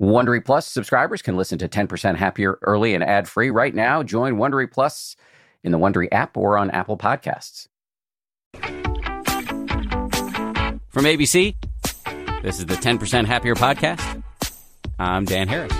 Wondery Plus subscribers can listen to 10% Happier early and ad-free right now. Join Wondery Plus in the Wondery app or on Apple Podcasts. From ABC, this is the 10% Happier podcast. I'm Dan Harris.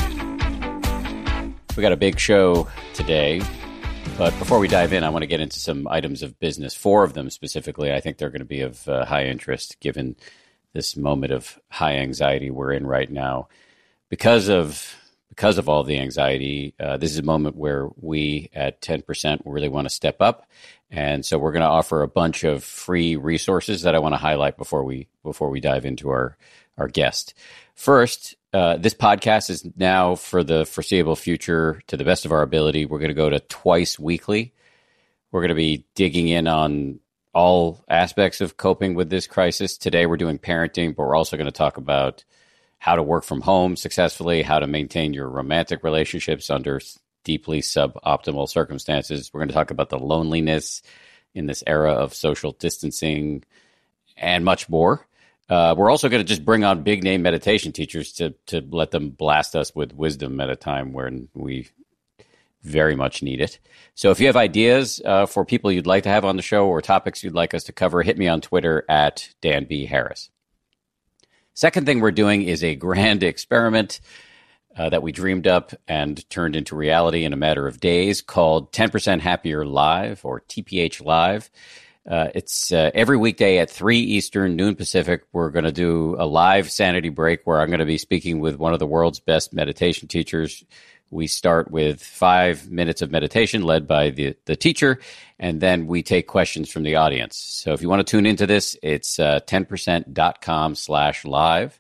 We got a big show today, but before we dive in, I want to get into some items of business. 4 of them specifically, I think they're going to be of high interest given this moment of high anxiety we're in right now. Because of all the anxiety, this is a moment where we at 10% really want to step up. And so we're going to offer a bunch of free resources that I want to highlight before we dive into our guest. First, this podcast is now for the foreseeable future, to the best of our ability, we're going to go to twice weekly. We're going to be digging in on all aspects of coping with this crisis. Today we're doing parenting, but we're also going to talk about how to work from home successfully, how to maintain your romantic relationships under deeply suboptimal circumstances. We're going to talk about the loneliness in this era of social distancing and much more. We're also going to just bring on big name meditation teachers to let them blast us with wisdom at a time when we very much need it. So if you have ideas for people you'd like to have on the show or topics you'd like us to cover, hit me on Twitter at Dan B. Harris. Second thing we're doing is a grand experiment that we dreamed up and turned into reality in a matter of days called 10% Happier Live, or TPH Live. It's every weekday at 3 Eastern, noon Pacific. We're going to do a live sanity break where I'm going to be speaking with one of the world's best meditation teachers. We start with 5 minutes of meditation led by the teacher, and then we take questions from the audience. So if you want to tune into this, it's 10%.com/live,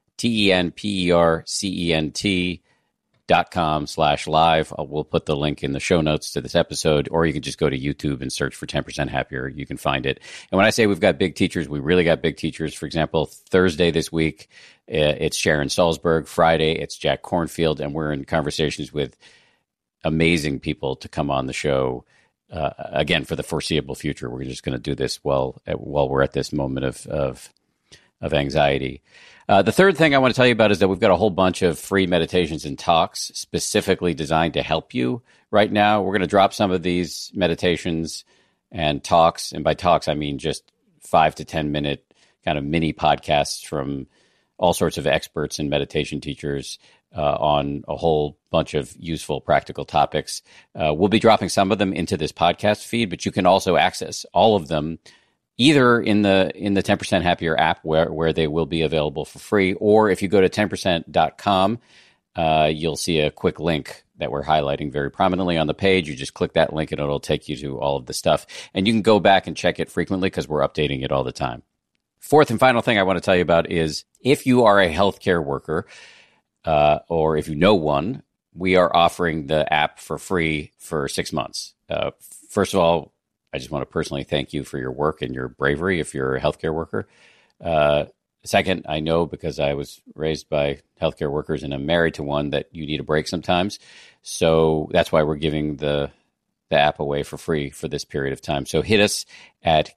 TenPercent.com/live. We'll put the link in the show notes to this episode, or you can just go to YouTube and search for 10% Happier. You can find it. And when I say we've got big teachers, we really got big teachers. For example, Thursday this week, it's Sharon Salzberg. Friday, it's Jack Kornfield. And we're in conversations with amazing people to come on the show, again, for the foreseeable future. We're just going to do this while we're at this moment of anxiety. The third thing I want to tell you about is that we've got a whole bunch of free meditations and talks specifically designed to help you right now. We're going to drop some of these meditations and talks. And by talks, I mean just 5 to 10 minute kind of mini podcasts from all sorts of experts and meditation teachers on a whole bunch of useful, practical topics. We'll be dropping some of them into this podcast feed, but you can also access all of them either in the 10% Happier app where they will be available for free, or if you go to 10%.com, you'll see a quick link that we're highlighting very prominently on the page. You just click that link and it'll take you to all of the stuff. And you can go back and check it frequently because we're updating it all the time. Fourth and final thing I want to tell you about is if you are a healthcare worker or if you know one, we are offering the app for free for 6 months. First of all, I just want to personally thank you for your work and your bravery if you're a healthcare worker. Second, I know because I was raised by healthcare workers and I'm married to one that you need a break sometimes. So that's why we're giving the app away for free for this period of time. So hit us at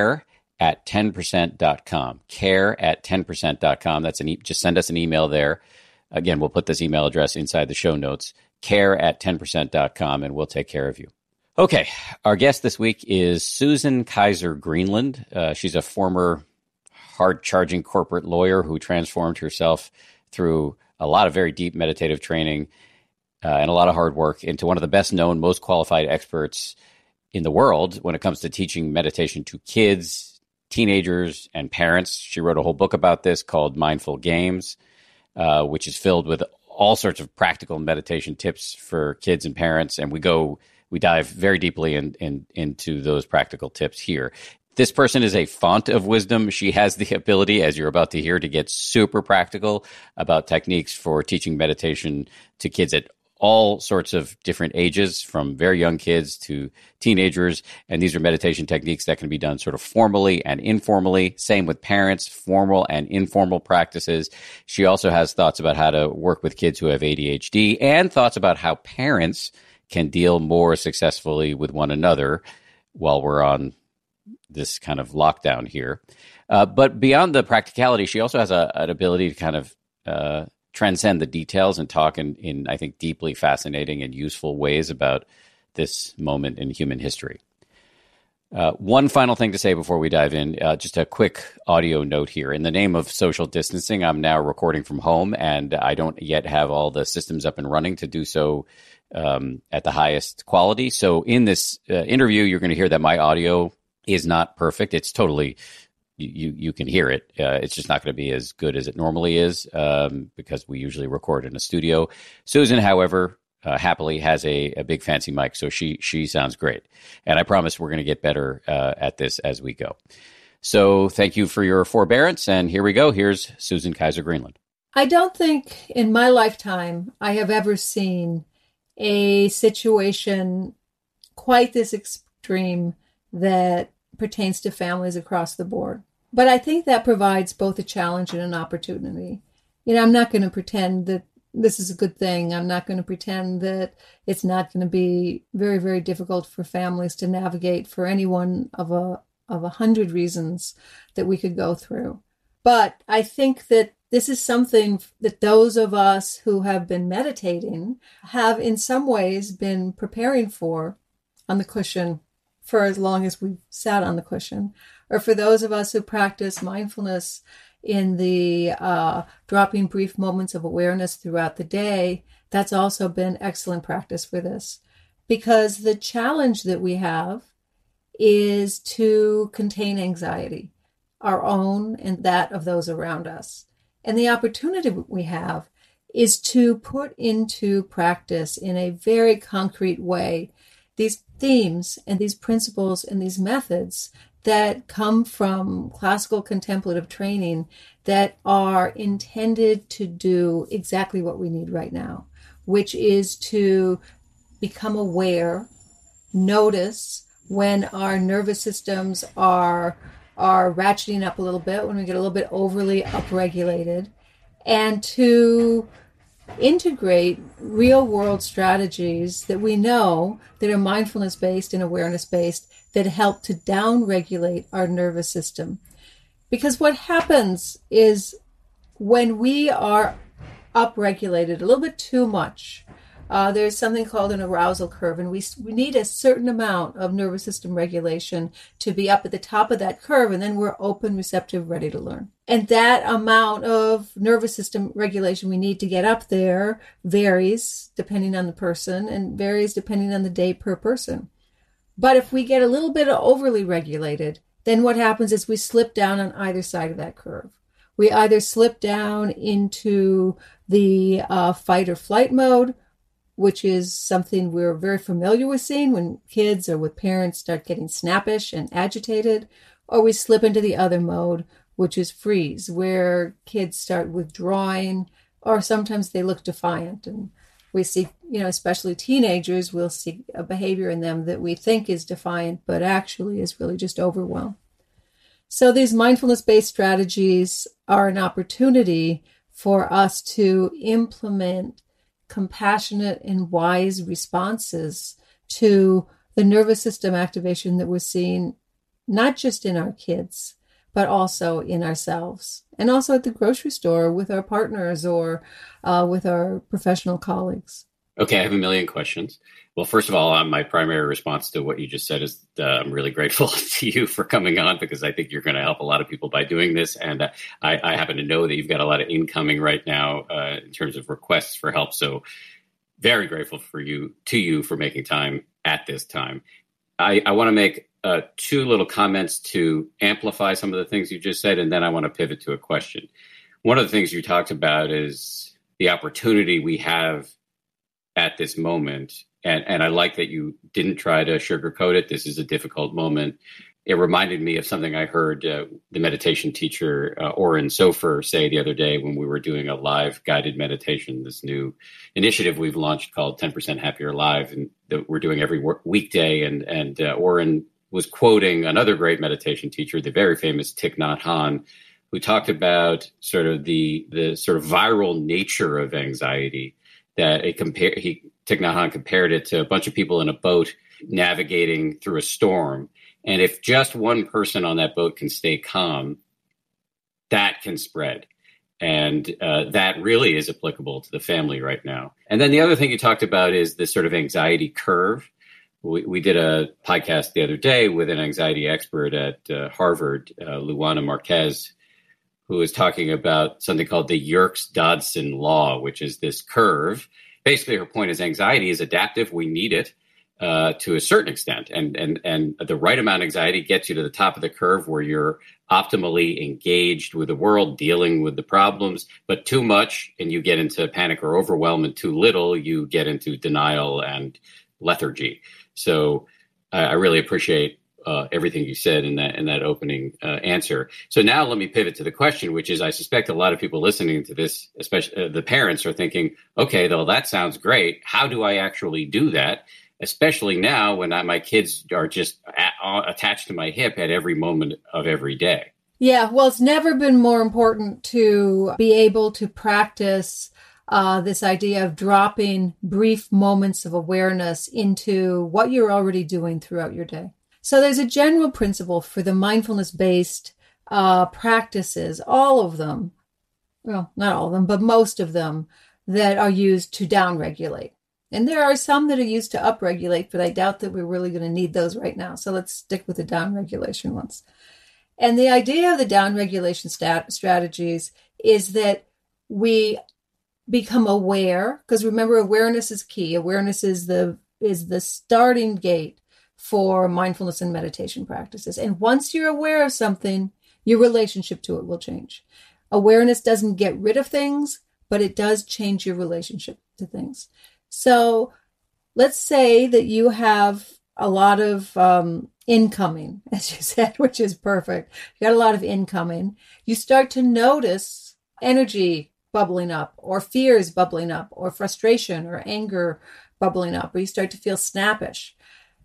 care@10%.com. Care@10%.com. Just send us an email there. Again, we'll put this email address inside the show notes. Care@10%.com, and we'll take care of you. Okay, our guest this week is Susan Kaiser Greenland. She's a former hard-charging corporate lawyer who transformed herself through a lot of very deep meditative training and a lot of hard work into one of the best-known, most qualified experts in the world when it comes to teaching meditation to kids, teenagers, and parents. She wrote a whole book about this called Mindful Games, which is filled with all sorts of practical meditation tips for kids and parents, and we dive very deeply into those practical tips here. This person is a font of wisdom. She has the ability, as you're about to hear, to get super practical about techniques for teaching meditation to kids at all sorts of different ages, from very young kids to teenagers. And these are meditation techniques that can be done sort of formally and informally. Same with parents, formal and informal practices. She also has thoughts about how to work with kids who have ADHD and thoughts about how parents can deal more successfully with one another while we're on this kind of lockdown here. But beyond the practicality, she also has an ability to kind of transcend the details and talk in I think, deeply fascinating and useful ways about this moment in human history. One final thing to say before we dive in, just a quick audio note here. In the name of social distancing, I'm now recording from home, and I don't yet have all the systems up and running to do so at the highest quality. So in this interview, you're going to hear that my audio is not perfect. It's totally, you can hear it. It's just not going to be as good as it normally is because we usually record in a studio. Susan, however, happily has a big fancy mic, so she sounds great. And I promise we're going to get better at this as we go. So thank you for your forbearance, and here we go. Here's Susan Kaiser Greenland. I don't think in my lifetime I have ever seen a situation quite this extreme that pertains to families across the board. But I think that provides both a challenge and an opportunity. I'm not going to pretend that this is a good thing. I'm not going to pretend that it's not going to be very, very difficult for families to navigate for any one of 100 reasons that we could go through. But I think that this is something that those of us who have been meditating have in some ways been preparing for on the cushion for as long as we've sat on the cushion, or for those of us who practice mindfulness in the dropping brief moments of awareness throughout the day. That's also been excellent practice for this, because the challenge that we have is to contain anxiety, our own and that of those around us. And the opportunity we have is to put into practice in a very concrete way these themes and these principles and these methods that come from classical contemplative training that are intended to do exactly what we need right now, which is to become aware, notice when our nervous systems are ratcheting up a little bit, when we get a little bit overly upregulated, and to integrate real-world strategies that we know that are mindfulness-based and awareness-based that help to down-regulate our nervous system. Because what happens is when we are upregulated a little bit too much, there's something called an arousal curve, and we need a certain amount of nervous system regulation to be up at the top of that curve, and then we're open, receptive, ready to learn. And that amount of nervous system regulation we need to get up there varies depending on the person and varies depending on the day per person. But if we get a little bit overly regulated, then what happens is we slip down on either side of that curve. We either slip down into the fight or flight mode, which is something we're very familiar with seeing when kids or with parents start getting snappish and agitated, or we slip into the other mode, which is freeze, where kids start withdrawing, or sometimes they look defiant. And we see, especially teenagers, we'll see a behavior in them that we think is defiant, but actually is really just overwhelmed. So these mindfulness-based strategies are an opportunity for us to implement compassionate and wise responses to the nervous system activation that we're seeing, not just in our kids, but also in ourselves, and also at the grocery store with our partners or with our professional colleagues. Okay, I have a million questions. Well, first of all, my primary response to what you just said is I'm really grateful to you for coming on, because I think you're going to help a lot of people by doing this. And I happen to know that you've got a lot of incoming right now in terms of requests for help. So very grateful to you for making time at this time. I want to make two little comments to amplify some of the things you just said, and then I want to pivot to a question. One of the things you talked about is the opportunity we have at this moment. And I like that you didn't try to sugarcoat it. This is a difficult moment. It reminded me of something I heard the meditation teacher, Oren Sofer, say the other day when we were doing a live guided meditation, this new initiative we've launched called 10% Happier Live, and that we're doing every weekday. And Oren was quoting another great meditation teacher, the very famous Thich Nhat Hanh, who talked about sort of the sort of viral nature of anxiety. That Thich Nhat Hanh compared it to a bunch of people in a boat navigating through a storm. And if just one person on that boat can stay calm, that can spread. And that really is applicable to the family right now. And then the other thing you talked about is this sort of anxiety curve. We did a podcast the other day with an anxiety expert at Harvard, Luana Marquez, who was talking about something called the Yerkes-Dodson law, which is this curve. Basically, her point is anxiety is adaptive. We need it to a certain extent. And the right amount of anxiety gets you to the top of the curve where you're optimally engaged with the world, dealing with the problems. But too much, and you get into panic or overwhelm, and too little, you get into denial and lethargy. So I really appreciate everything you said in that opening answer. So now let me pivot to the question, which is, I suspect a lot of people listening to this, especially the parents, are thinking, okay, though that sounds great. How do I actually do that? Especially now when my kids are just attached to my hip at every moment of every day. Yeah, well, it's never been more important to be able to practice this idea of dropping brief moments of awareness into what you're already doing throughout your day. So there's a general principle for the mindfulness-based practices, all of them, well, not all of them, but most of them that are used to downregulate. And there are some that are used to upregulate, but I doubt that we're really going to need those right now. So let's stick with the downregulation ones. And the idea of the downregulation strategies is that we become aware, because remember, awareness is key. Awareness is the starting gate for mindfulness and meditation practices. And once you're aware of something, your relationship to it will change. Awareness doesn't get rid of things, but it does change your relationship to things. So let's say that you have a lot of incoming, as you said, which is perfect. You got a lot of incoming. You start to notice energy bubbling up, or fears bubbling up, or frustration or anger bubbling up, or you start to feel snappish.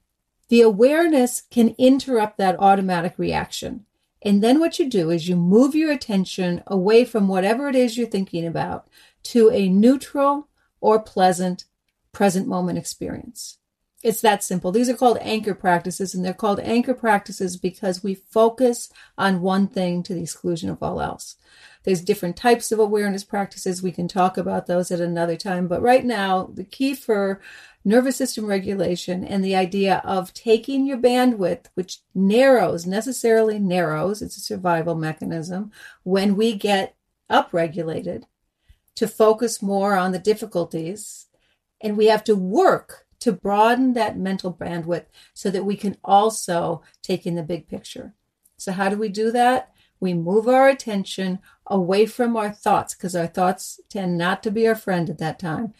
The awareness can interrupt that automatic reaction. And then what you do is you move your attention away from whatever it is you're thinking about to a neutral or pleasant present moment experience. It's that simple. These are called anchor practices, and they're called anchor practices because we focus on one thing to the exclusion of all else. There's different types of awareness practices. We can talk about those at another time. But right now, the key for nervous system regulation and the idea of taking your bandwidth, which necessarily narrows, it's a survival mechanism, when we get upregulated, to focus more on the difficulties. And we have to work to broaden that mental bandwidth so that we can also take in the big picture. So how do we do that? We move our attention away from our thoughts, because our thoughts tend not to be our friend at that time,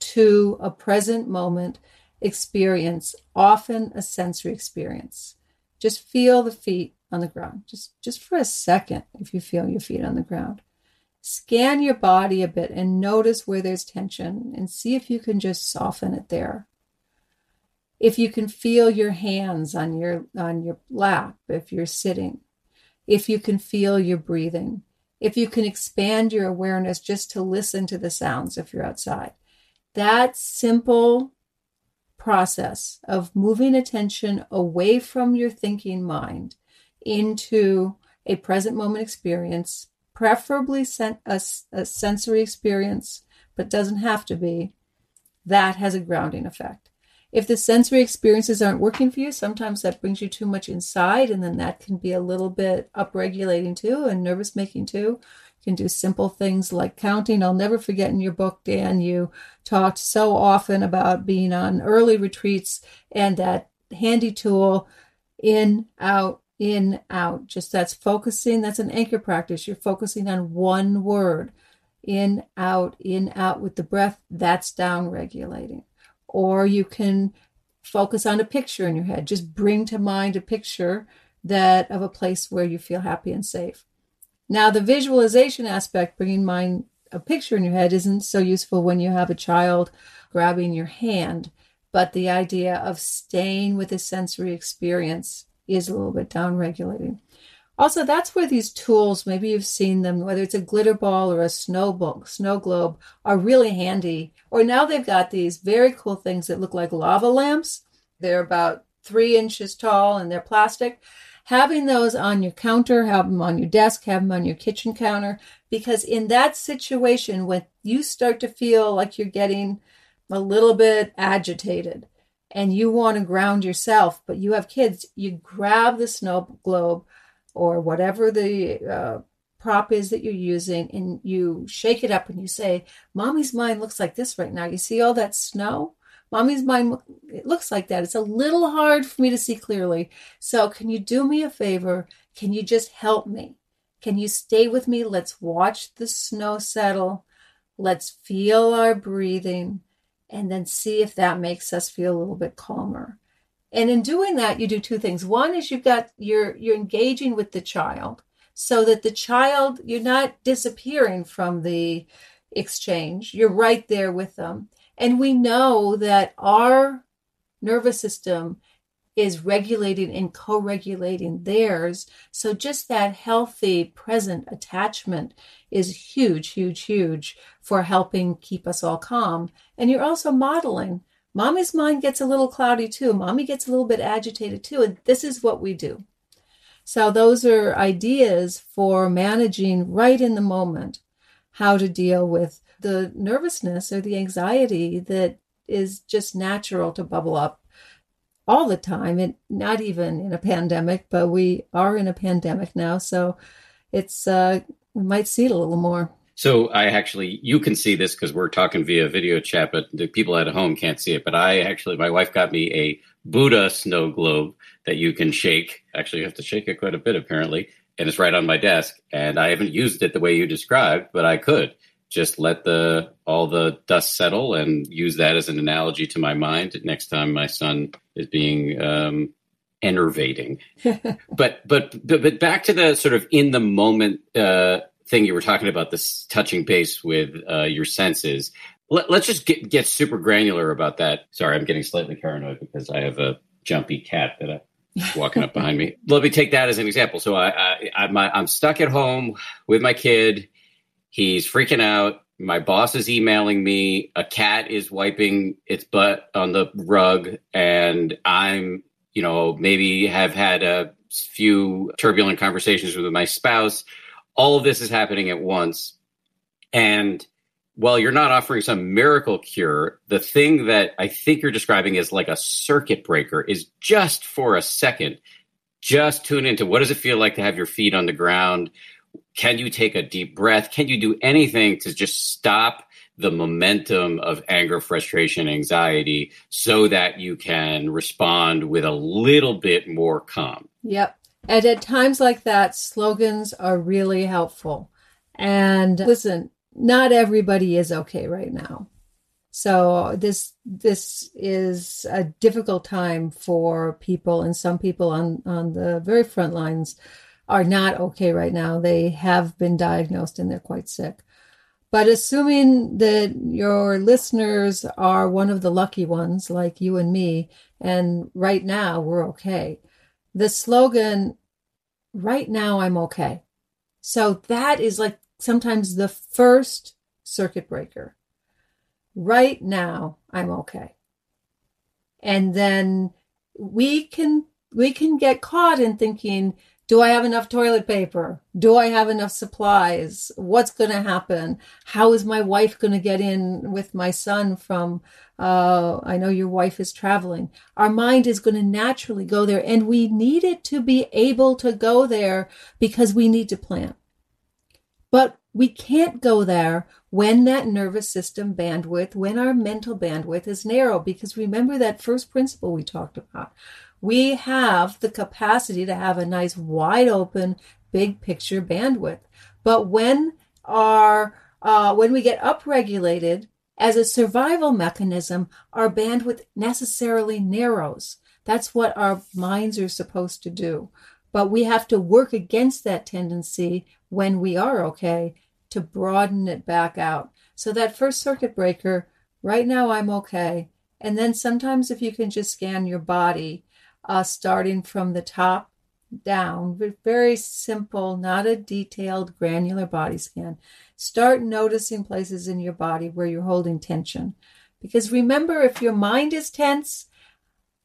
to a present moment experience, often a sensory experience. Just feel the feet on the ground, just for a second, if you feel your feet on the ground. Scan your body a bit and notice where there's tension and see if you can just soften it there. If you can feel your hands on your lap if you're sitting. If you can feel your breathing. If you can expand your awareness just to listen to the sounds if you're outside. That simple process of moving attention away from your thinking mind into a present moment experience, preferably a sensory experience, but doesn't have to be, that has a grounding effect. If the sensory experiences aren't working for you, sometimes that brings you too much inside, and then that can be a little bit upregulating too and nervous making too. You can do simple things like counting. I'll never forget in your book, Dan, you talked so often about being on early retreats and that handy tool, in, out, just that's focusing. That's an anchor practice. You're focusing on one word, in, out with the breath. That's down regulating. Or you can focus on a picture in your head. Just bring to mind a picture of a place where you feel happy and safe. Now, the visualization aspect, bringing mind a picture in your head, isn't so useful when you have a child grabbing your hand. But the idea of staying with a sensory experience is a little bit down-regulating. Also, that's where these tools, maybe you've seen them, whether it's a glitter ball or a snow globe, are really handy. Or now they've got these very cool things that look like lava lamps. They're about 3 inches tall and they're plastic. having those on your counter, have them on your desk, have them on your kitchen counter, because in that situation, when you start to feel like you're getting a little bit agitated and you want to ground yourself, but you have kids, you grab the snow globe or whatever the prop is that you're using, and you shake it up and you say, Mommy's mind looks like this right now. You see all that snow? Mommy's mind, it looks like that. It's a little hard for me to see clearly. So can you do me a favor? Can you just help me? Can you stay with me? Let's watch the snow settle. Let's feel our breathing and then see if that makes us feel a little bit calmer. And in doing that, you do two things. One is you're engaging with the child so that the child, you're not disappearing from the exchange. You're right there with them. And we know that our nervous system is regulating and co-regulating theirs. So just that healthy, present attachment is huge, huge, huge for helping keep us all calm. And you're also modeling. Mommy's mind gets a little cloudy too. Mommy gets a little bit agitated too. And this is what we do. So those are ideas for managing right in the moment how to deal with the nervousness or the anxiety that is just natural to bubble up all the time, and not even in a pandemic, but we are in a pandemic now. So it's, we might see it a little more. So you can see this because we're talking via video chat, but the people at home can't see it. But my wife got me a Buddha snow globe that you can shake. Actually, you have to shake it quite a bit, apparently. And it's right on my desk. And I haven't used it the way you described, but I could just let all the dust settle and use that as an analogy to my mind next time my son is being enervating. but back to the sort of in the moment thing you were talking about, this touching base with your senses. Let's just get super granular about that. Sorry, I'm getting slightly paranoid because I have a jumpy cat that walking up behind me. Let me take that as an example. So I'm stuck at home with my kid. He's freaking out. My boss is emailing me. A cat is wiping its butt on the rug. And I'm, maybe have had a few turbulent conversations with my spouse. All of this is happening at once. And while you're not offering some miracle cure, the thing that I think you're describing is like a circuit breaker is just for a second. Just tune into what does it feel like to have your feet on the ground? Can you take a deep breath? Can you do anything to just stop the momentum of anger, frustration, anxiety so that you can respond with a little bit more calm? Yep. And at times like that, slogans are really helpful. And listen, not everybody is okay right now. So this is a difficult time for people, and some people on the very front lines are not okay right now. They have been diagnosed and they're quite sick. But assuming that your listeners are one of the lucky ones like you and me, and right now we're okay, the slogan, right now I'm okay. So that is like sometimes the first circuit breaker. Right now I'm okay. And then we can get caught in thinking, do I have enough toilet paper? Do I have enough supplies? What's going to happen? How is my wife going to get in with my son from, I know your wife is traveling. Our mind is going to naturally go there, and we need it to be able to go there because we need to plan. But we can't go there when that nervous system bandwidth, when our mental bandwidth is narrow, because remember that first principle we talked about. We have the capacity to have a nice wide open, big picture bandwidth. But when we get upregulated as a survival mechanism, our bandwidth necessarily narrows. That's what our minds are supposed to do. But we have to work against that tendency when we are okay to broaden it back out. So that first circuit breaker, right now I'm okay. And then sometimes if you can just scan your body, starting from the top down, very simple, not a detailed, granular body scan. Start noticing places in your body where you're holding tension. Because remember, if your mind is tense,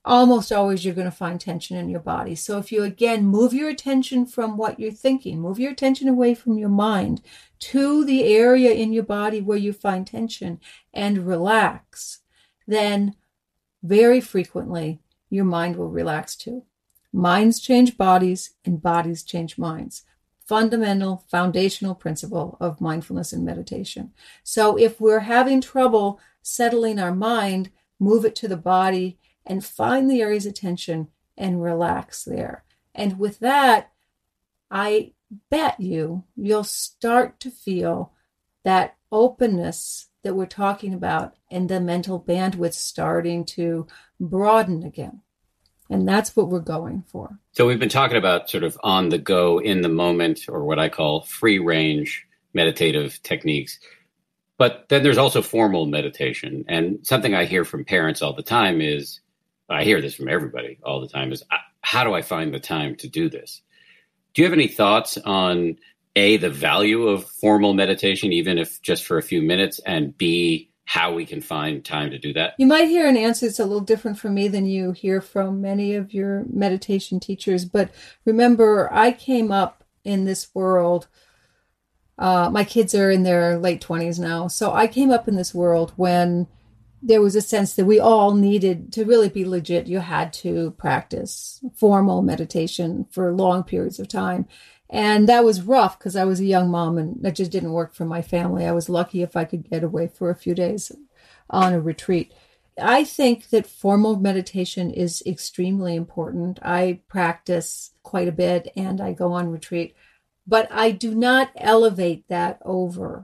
almost always you're going to find tension in your body. So if you, again, move your attention from what you're thinking, move your attention away from your mind to the area in your body where you find tension and relax, then very frequently your mind will relax too. Minds change bodies and bodies change minds. Fundamental, foundational principle of mindfulness and meditation. So if we're having trouble settling our mind, move it to the body and find the areas of tension and relax there. And with that, I bet you'll start to feel that openness that we're talking about and the mental bandwidth starting to broaden again. And that's what we're going for. So we've been talking about sort of on the go, in the moment, or what I call free range meditative techniques. But then there's also formal meditation. And something I hear from parents all the time is, I hear this from everybody all the time, is how do I find the time to do this? Do you have any thoughts on A, the value of formal meditation, even if just for a few minutes, and B, how we can find time to do that? You might hear an answer that's a little different from me than you hear from many of your meditation teachers. But remember, I came up in this world. My kids are in their late 20s now. So I came up in this world when there was a sense that we all needed to really be legit. You had to practice formal meditation for long periods of time. And that was rough because I was a young mom and that just didn't work for my family. I was lucky if I could get away for a few days on a retreat. I think that formal meditation is extremely important. I practice quite a bit and I go on retreat, but I do not elevate that over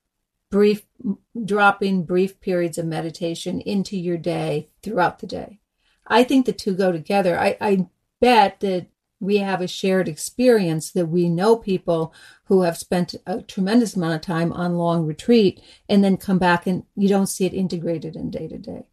dropping brief periods of meditation into your day throughout the day. I think the two go together. I bet that we have a shared experience that we know people who have spent a tremendous amount of time on long retreat and then come back and you don't see it integrated in day to day.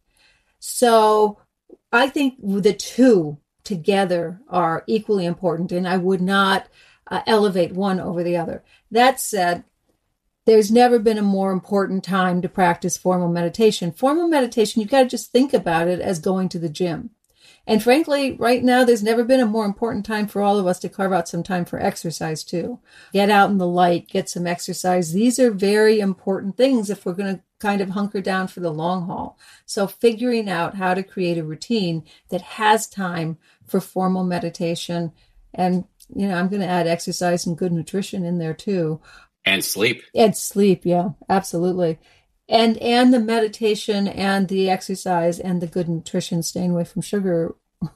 So I think the two together are equally important, and I would not elevate one over the other. That said, there's never been a more important time to practice formal meditation. Formal meditation, you've got to just think about it as going to the gym. And frankly, right now, there's never been a more important time for all of us to carve out some time for exercise too. Get out in the light, get some exercise. These are very important things if we're going to kind of hunker down for the long haul. So figuring out how to create a routine that has time for formal meditation. And, I'm going to add exercise and good nutrition in there too. And sleep. And sleep, yeah, absolutely. And the meditation and the exercise and the good nutrition, staying away from sugar,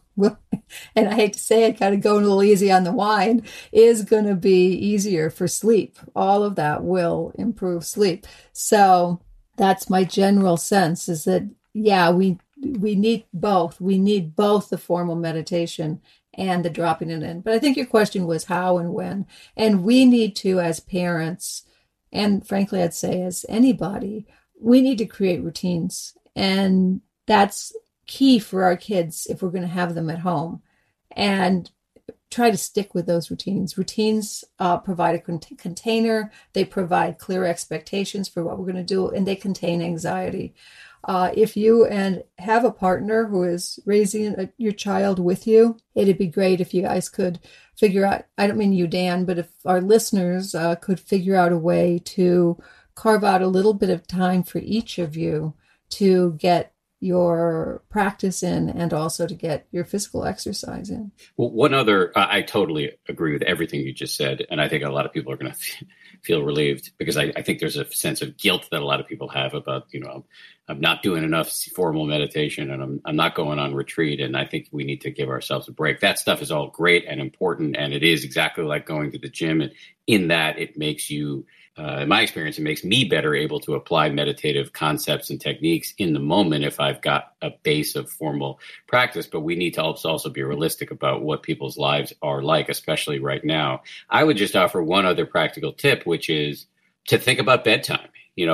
and I hate to say it, kind of going a little easy on the wine, is going to be easier for sleep. All of that will improve sleep. So that's my general sense, is that, yeah, we need both. We need both the formal meditation and the dropping it in. But I think your question was how and when. And we need to, as parents, and frankly, I'd say as anybody, we need to create routines. And that's key for our kids if we're going to have them at home. And try to stick with those routines. Routines provide a container. They provide clear expectations for what we're going to do, and they contain anxiety. If you have a partner who is raising your child with you, it'd be great if you guys could figure out, I don't mean you, Dan, but if our listeners could figure out a way to carve out a little bit of time for each of you to get your practice in and also to get your physical exercise in. Well, one other, I totally agree with everything you just said. And I think a lot of people are going to feel relieved, because I think there's a sense of guilt that a lot of people have about, I'm not doing enough formal meditation and I'm not going on retreat. And I think we need to give ourselves a break. That stuff is all great and important. And it is exactly like going to the gym. And in that, it makes you, in my experience, it makes me better able to apply meditative concepts and techniques in the moment if I've got a base of formal practice. But we need to also be realistic about what people's lives are like, especially right now. I would just offer one other practical tip, which is to think about bedtime.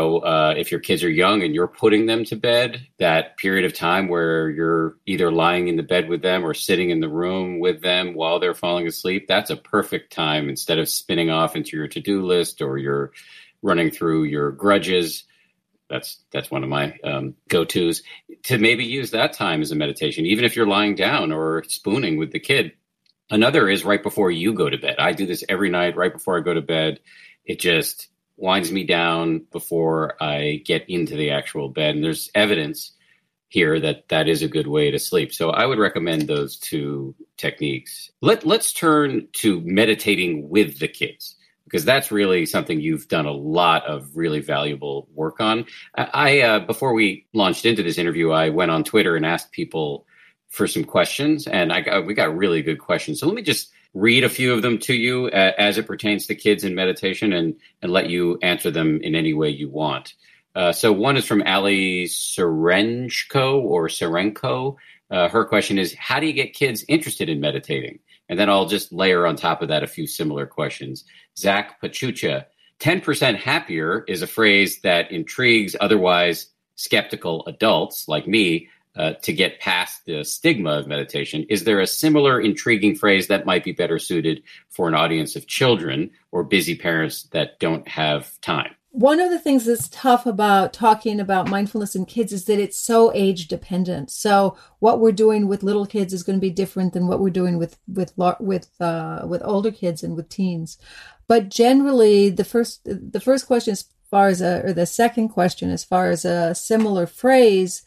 If your kids are young and you're putting them to bed, that period of time where you're either lying in the bed with them or sitting in the room with them while they're falling asleep, that's a perfect time. Instead of spinning off into your to-do list or you're running through your grudges, That's one of my go-tos, to maybe use that time as a meditation, even if you're lying down or spooning with the kid. Another is right before you go to bed. I do this every night right before I go to bed. It just winds me down before I get into the actual bed. And there's evidence here that that is a good way to sleep. So I would recommend those two techniques. Let's turn to meditating with the kids, because that's really something you've done a lot of really valuable work on. I before we launched into this interview, I went on Twitter and asked people for some questions, and we got really good questions. So let me just read a few of them to you as it pertains to kids in meditation, and let you answer them in any way you want. So one is from Ali Serenko. Her question is, how do you get kids interested in meditating? And then I'll just layer on top of that a few similar questions. Zach Pachucha, 10% happier is a phrase that intrigues otherwise skeptical adults like me to get past the stigma of meditation. Is there a similar intriguing phrase that might be better suited for an audience of children or busy parents that don't have time? One of the things that's tough about talking about mindfulness in kids is that it's so age dependent. So what we're doing with little kids is going to be different than what we're doing with older kids and with teens. But generally, the first question, as far as or the second question, as far as a similar phrase,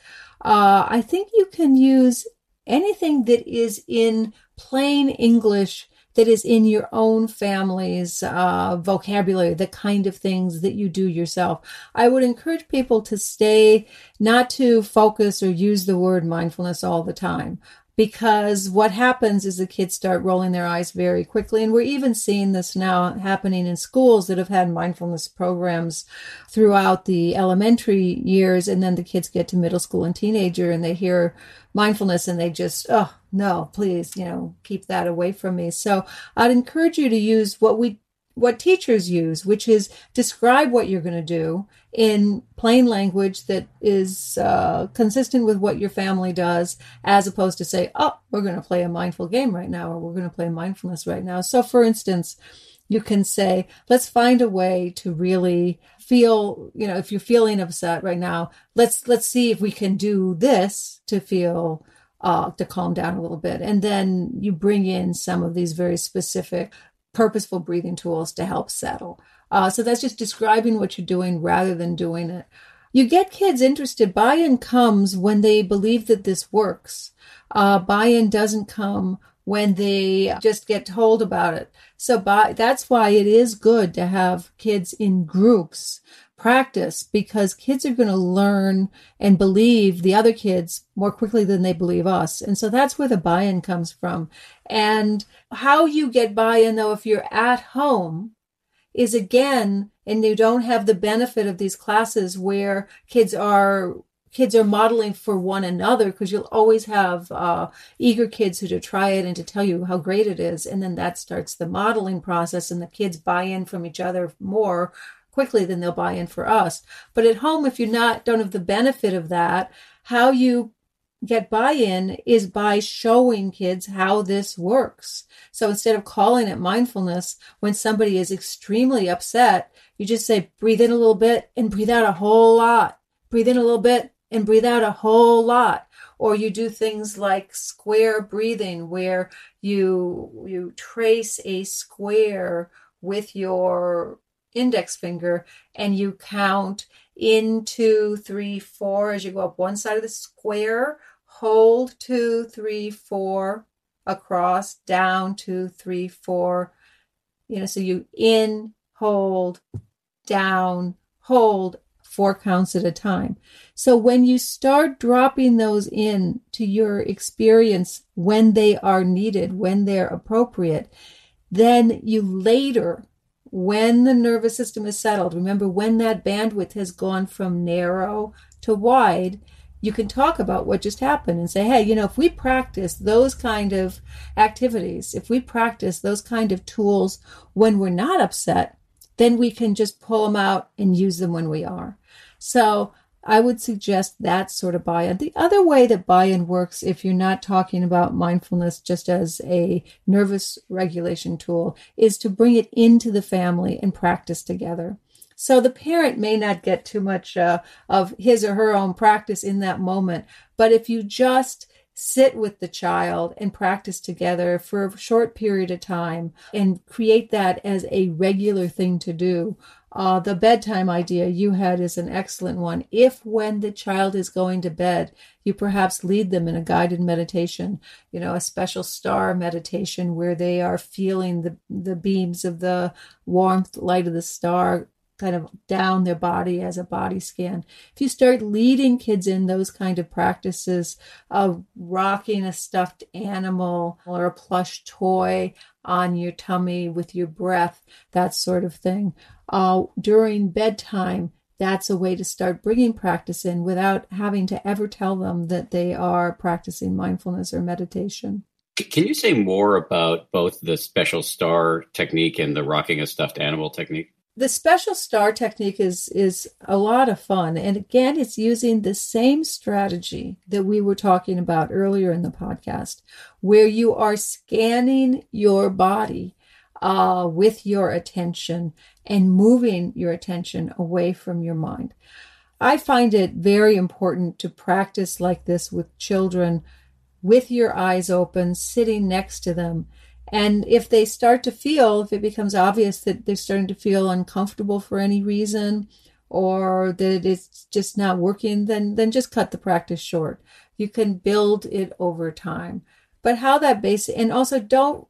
I think you can use anything that is in plain English, that is in your own family's vocabulary, the kind of things that you do yourself. I would encourage people to not to focus or use the word mindfulness all the time, because what happens is the kids start rolling their eyes very quickly. And we're even seeing this now happening in schools that have had mindfulness programs throughout the elementary years. And then the kids get to middle school and teenager and they hear mindfulness and they just, oh, no, please, keep that away from me. So I'd encourage you to use what teachers use, which is describe what you're going to do in plain language that is consistent with what your family does, as opposed to say, oh, we're going to play a mindful game right now, or we're going to play mindfulness right now. So for instance, you can say, let's find a way to really feel, if you're feeling upset right now, let's see if we can do this to feel to calm down a little bit. And then you bring in some of these very specific purposeful breathing tools to help settle. So that's just describing what you're doing rather than doing it. You get kids interested. Buy-in comes when they believe that this works. Buy-in doesn't come when they just get told about it. So that's why it is good to have kids in groups practice, because kids are going to learn and believe the other kids more quickly than they believe us. And so that's where the buy-in comes from. And how you get buy-in, though, if you're at home, is again, and you don't have the benefit of these classes where kids are modeling for one another, because you'll always have eager kids who to try it and to tell you how great it is. And then that starts the modeling process, and the kids buy in from each other more quickly than they'll buy in for us. But at home, if you don't have the benefit of that, how you get buy-in is by showing kids how this works. So instead of calling it mindfulness, when somebody is extremely upset, you just say, breathe in a little bit and breathe out a whole lot. Breathe in a little bit and breathe out a whole lot. Or you do things like square breathing, where you trace a square with your index finger and you count 1, 2, 3, 4 as you go up one side of the square. Hold 2, 3, 4 across, down 2, 3, 4. So you in, hold, down, hold 4 counts at a time. So when you start dropping those in to your experience when they are needed, when they're appropriate, then you later, when the nervous system is settled, remember when that bandwidth has gone from narrow to wide, you can talk about what just happened and say, hey, if we practice those kind of activities, if we practice those kind of tools when we're not upset, then we can just pull them out and use them when we are. So I would suggest that sort of buy-in. The other way that buy-in works, if you're not talking about mindfulness just as a nervous regulation tool, is to bring it into the family and practice together. So the parent may not get too much of his or her own practice in that moment. But if you just sit with the child and practice together for a short period of time and create that as a regular thing to do, the bedtime idea you had is an excellent one. If when the child is going to bed, you perhaps lead them in a guided meditation, a special star meditation where they are feeling the beams of the warmth, light of the star kind of down their body as a body scan. If you start leading kids in those kind of practices of rocking a stuffed animal or a plush toy on your tummy with your breath, that sort of thing, during bedtime, that's a way to start bringing practice in without having to ever tell them that they are practicing mindfulness or meditation. Can you say more about both the special star technique and the rocking a stuffed animal technique? The special star technique is a lot of fun. And again, it's using the same strategy that we were talking about earlier in the podcast, where you are scanning your body with your attention and moving your attention away from your mind. I find it very important to practice like this with children with your eyes open, sitting next to them. And if they start to feel, if it becomes obvious that they're starting to feel uncomfortable for any reason, or that it's just not working, then just cut the practice short. You can build it over time. But how that basic, and also don't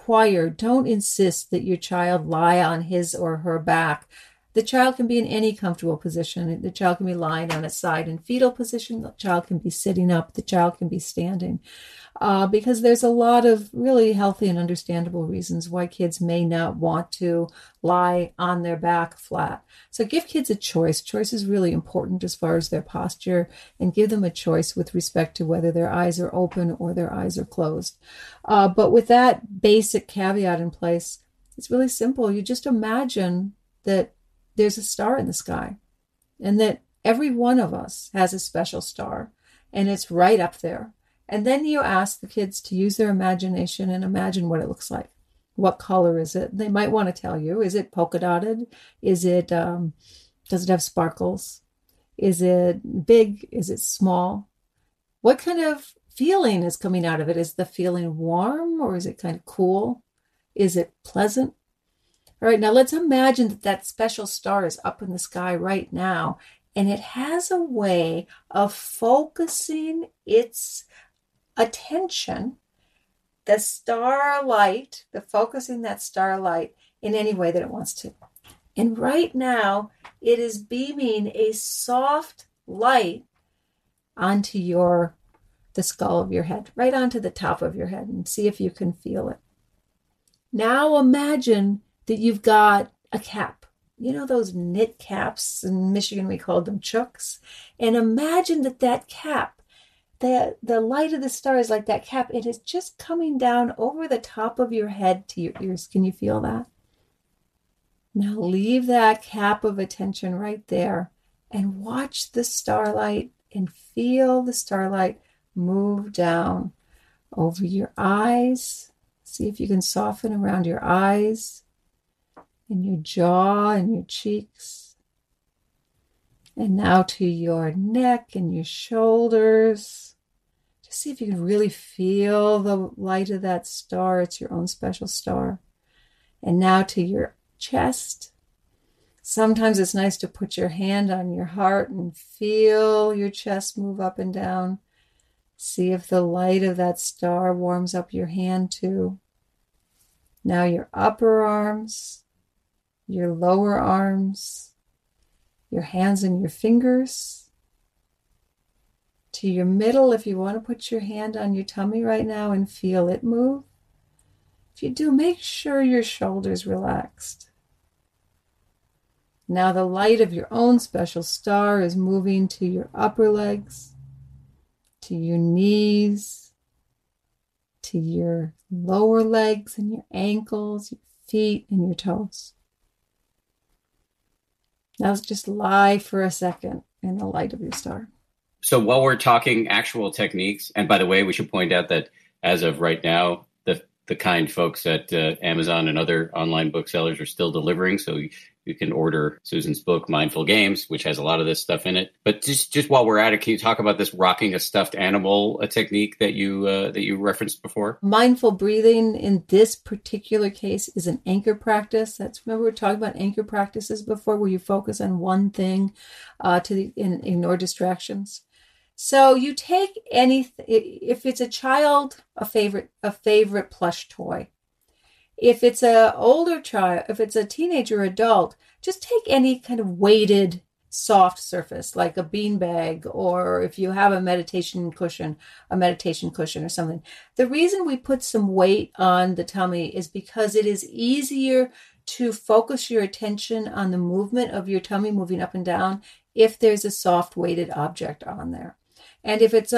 insist that your child lie on his or her back. The child can be in any comfortable position. The child can be lying on its side in fetal position. The child can be sitting up. The child can be standing. Because there's a lot of really healthy and understandable reasons why kids may not want to lie on their back flat. So give kids a choice. Choice is really important as far as their posture, and give them a choice with respect to whether their eyes are open or their eyes are closed. But with that basic caveat in place, it's really simple. You just imagine that there's a star in the sky, and that every one of us has a special star, and it's right up there. And then you ask the kids to use their imagination and imagine what it looks like. What color is it? They might want to tell you. Is it polka dotted? Is it, does it have sparkles? Is it big? Is it small? What kind of feeling is coming out of it? Is the feeling warm, or is it kind of cool? Is it pleasant? All right, now let's imagine that that special star is up in the sky right now, and it has a way of focusing its attention, the starlight, the focusing that starlight in any way that it wants to. And right now, it is beaming a soft light onto the skull of your head, right onto the top of your head, and see if you can feel it. Now imagine that you've got a cap. You know those knit caps? In Michigan, we called them chooks. And imagine that cap, the light of the star is like that cap. It is just coming down over the top of your head to your ears. Can you feel that? Now leave that cap of attention right there and watch the starlight and feel the starlight move down over your eyes. See if you can soften around your eyes and your jaw and your cheeks. And now to your neck and your shoulders. Just see if you can really feel the light of that star. It's your own special star. And now to your chest. Sometimes it's nice to put your hand on your heart and feel your chest move up and down. See if the light of that star warms up your hand too. Now your upper arms, your lower arms, your hands and your fingers. To your middle, if you want to put your hand on your tummy right now and feel it move. If you do, make sure your shoulders relaxed. Now the light of your own special star is moving to your upper legs, to your knees, to your lower legs and your ankles, your feet and your toes. Now just lie for a second in the light of your star. So while we're talking actual techniques, and by the way, we should point out that as of right now, the kind folks at Amazon and other online booksellers are still delivering. So you can order Susan's book, Mindful Games, which has a lot of this stuff in it. But just while we're at it, can you talk about this rocking a stuffed animal technique that you referenced before? Mindful breathing in this particular case is an anchor practice. Remember we were talking about anchor practices before, where you focus on one thing and ignore distractions. So you take if it's a child, a favorite plush toy. If it's a older child, if it's a teenager or adult, just take any kind of weighted soft surface like a beanbag, or if you have a meditation cushion or something. The reason we put some weight on the tummy is because it is easier to focus your attention on the movement of your tummy moving up and down if there's a soft weighted object on there. And if it's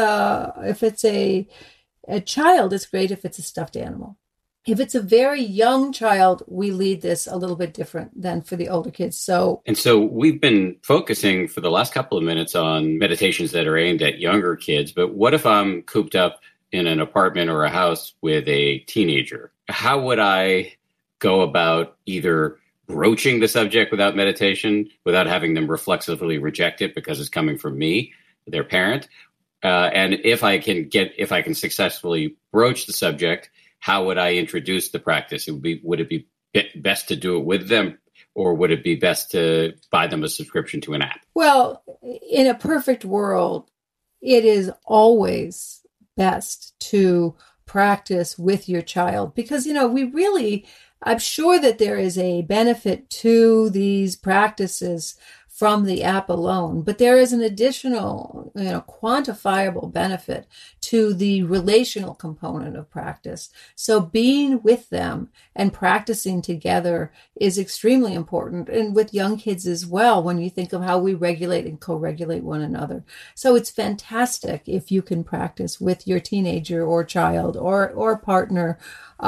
a child, it's great if it's a stuffed animal. If it's a very young child, we lead this a little bit different than for the older kids. So we've been focusing for the last couple of minutes on meditations that are aimed at younger kids. But what if I'm cooped up in an apartment or a house with a teenager? How would I go about either broaching the subject without meditation, without having them reflexively reject it because it's coming from me, their parent? And if I can successfully broach the subject, how would I introduce the practice? Would it be best to do it with them, or would it be best to buy them a subscription to an app? Well, in a perfect world, it is always best to practice with your child because, I'm sure that there is a benefit to these practices from the app alone, but there is an additional, quantifiable benefit to the relational component of practice. So being with them and practicing together is extremely important. And with young kids as well, when you think of how we regulate and co-regulate one another. So it's fantastic if you can practice with your teenager or child or partner,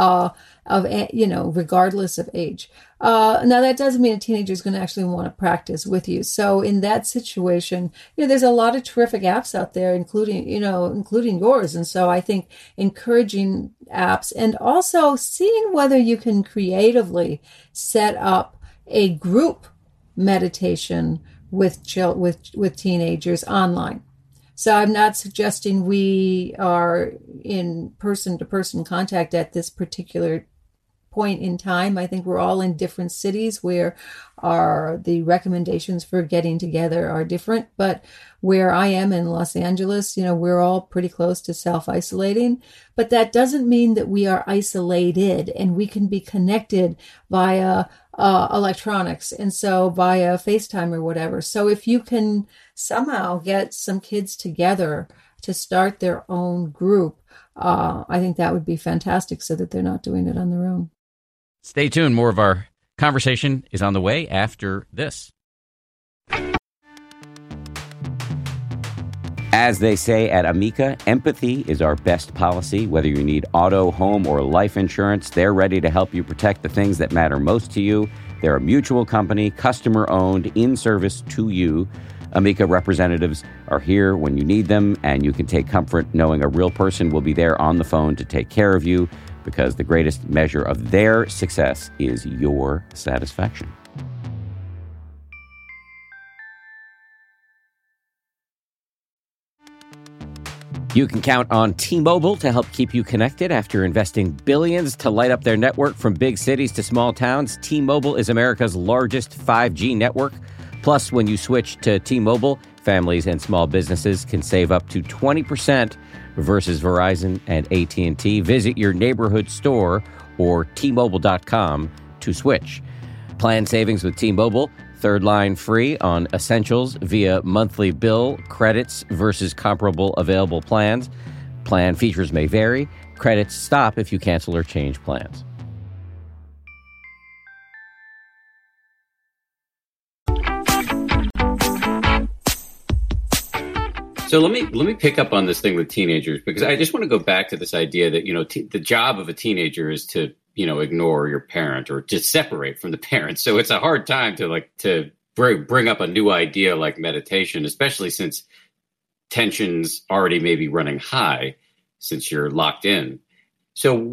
regardless of age. Now that doesn't mean a teenager is going to actually want to practice with you. So in that situation, there's a lot of terrific apps out there, including yours. And so I think encouraging apps and also seeing whether you can creatively set up a group meditation with teenagers online. So I'm not suggesting we are in person-to-person contact at this particular point in time. I think we're all in different cities where the recommendations for getting together are different. But where I am in Los Angeles, we're all pretty close to self-isolating. But that doesn't mean that we are isolated, and we can be connected via electronics, and so via FaceTime or whatever. So if you can somehow get some kids together to start their own group, I think that would be fantastic so that they're not doing it on their own. Stay tuned. More of our conversation is on the way after this. As they say at Amica, empathy is our best policy. Whether you need auto, home, or life insurance, they're ready to help you protect the things that matter most to you. They're a mutual company, customer-owned, in service to you. Amica representatives are here when you need them, and you can take comfort knowing a real person will be there on the phone to take care of you, because the greatest measure of their success is your satisfaction. You can count on T-Mobile to help keep you connected after investing billions to light up their network from big cities to small towns. T-Mobile is America's largest 5G network. Plus, when you switch to T-Mobile, families and small businesses can save up to 20% versus Verizon and AT&T. Visit your neighborhood store or T-Mobile.com to switch. Plan savings with T-Mobile. Third line free on essentials via monthly bill credits versus comparable available plans. Plan features may vary. Credits stop if you cancel or change plans. So let me pick up on this thing with teenagers, because I just want to go back to this idea that, the job of a teenager is to, ignore your parent or to separate from the parent. So it's a hard time to bring up a new idea like meditation, especially since tensions already may be running high since you're locked in. So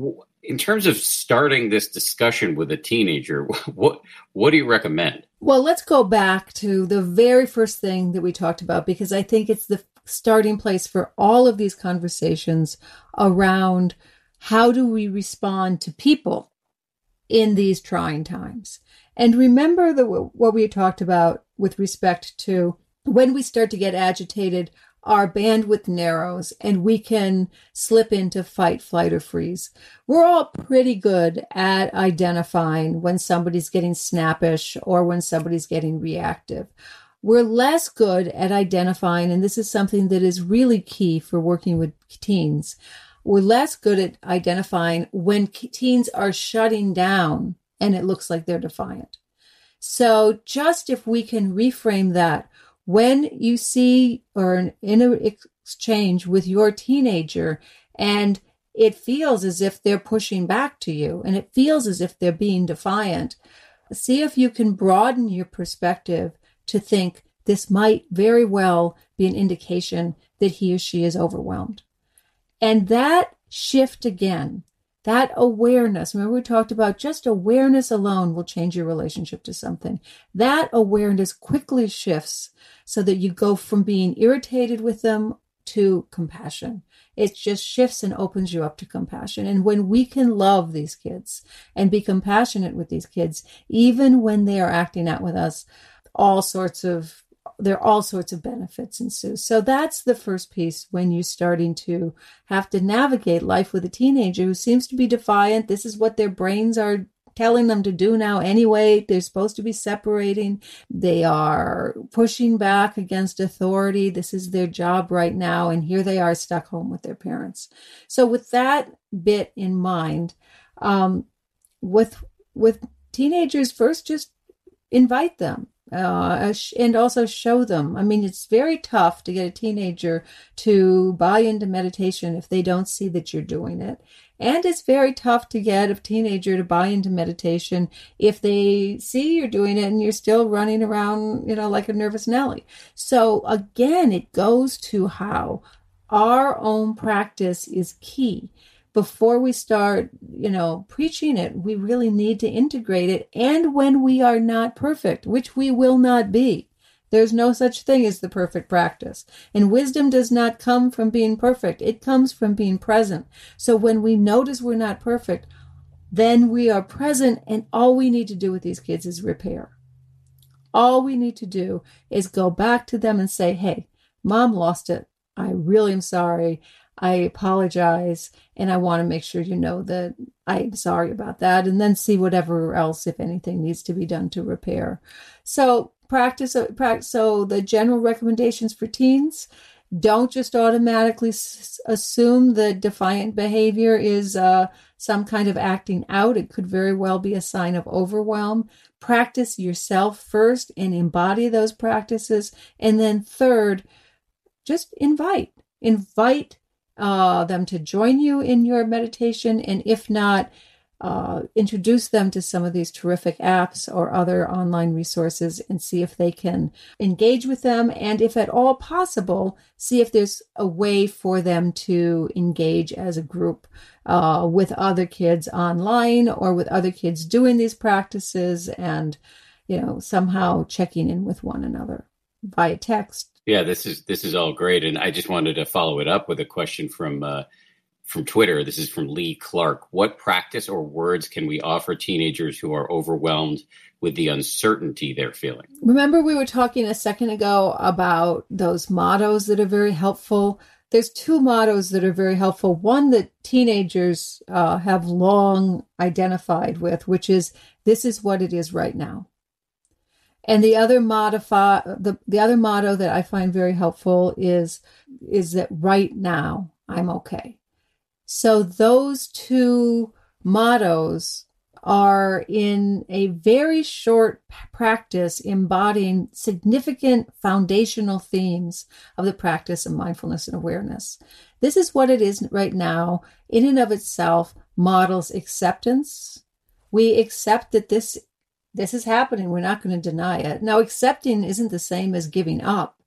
in terms of starting this discussion with a teenager, what do you recommend? Well, let's go back to the very first thing that we talked about, because I think it's the starting place for all of these conversations around how do we respond to people in these trying times. And remember what we talked about with respect to when we start to get agitated, our bandwidth narrows and we can slip into fight, flight, or freeze. We're all pretty good at identifying when somebody's getting snappish or when somebody's getting reactive. We're less good at identifying, and this is something that is really key for working with teens, we're less good at identifying when teens are shutting down and it looks like they're defiant. So just if we can reframe that, when you see or in an exchange with your teenager and it feels as if they're pushing back to you and it feels as if they're being defiant, see if you can broaden your perspective to think this might very well be an indication that he or she is overwhelmed. And that shift again, that awareness, remember we talked about just awareness alone will change your relationship to something. That awareness quickly shifts so that you go from being irritated with them to compassion. It just shifts and opens you up to compassion. And when we can love these kids and be compassionate with these kids, even when they are acting out with us, there are all sorts of benefits ensue. So that's the first piece when you're starting to have to navigate life with a teenager who seems to be defiant. This is what their brains are telling them to do now anyway. They're supposed to be separating. They are pushing back against authority. This is their job right now. And here they are stuck home with their parents. So with that bit in mind, with teenagers, first just invite them. And also show them. I mean, it's very tough to get a teenager to buy into meditation if they don't see that you're doing it. And it's very tough to get a teenager to buy into meditation if they see you're doing it and you're still running around, like a nervous Nelly. So again, it goes to how our own practice is key. Before we start, preaching it, we really need to integrate it. And when we are not perfect, which we will not be, there's no such thing as the perfect practice. And wisdom does not come from being perfect. It comes from being present. So when we notice we're not perfect, then we are present. And all we need to do with these kids is repair. All we need to do is go back to them and say, hey, Mom lost it. I really am sorry. I apologize, and I want to make sure you know that I'm sorry about that, and then see whatever else, if anything, needs to be done to repair. So practice. So the general recommendations for teens: don't just automatically assume that defiant behavior is some kind of acting out. It could very well be a sign of overwhelm. Practice yourself first and embody those practices, and then third, just invite them to join you in your meditation, and if not, introduce them to some of these terrific apps or other online resources and see if they can engage with them, and if at all possible, see if there's a way for them to engage as a group with other kids online or with other kids doing these practices, and somehow checking in with one another via text. Yeah, this is all great, and I just wanted to follow it up with a question from Twitter. This is from Lee Clark. What practice or words can we offer teenagers who are overwhelmed with the uncertainty they're feeling? Remember, we were talking a second ago about those mottos that are very helpful. There's two mottos that are very helpful. One that teenagers have long identified with, which is, this is what it is right now. And the other motto that I find very helpful is that right now I'm okay. So those two mottos are in a very short practice embodying significant foundational themes of the practice of mindfulness and awareness. This is what it is right now. In and of itself models acceptance. We accept that this is happening. We're not going to deny it. Now, accepting isn't the same as giving up.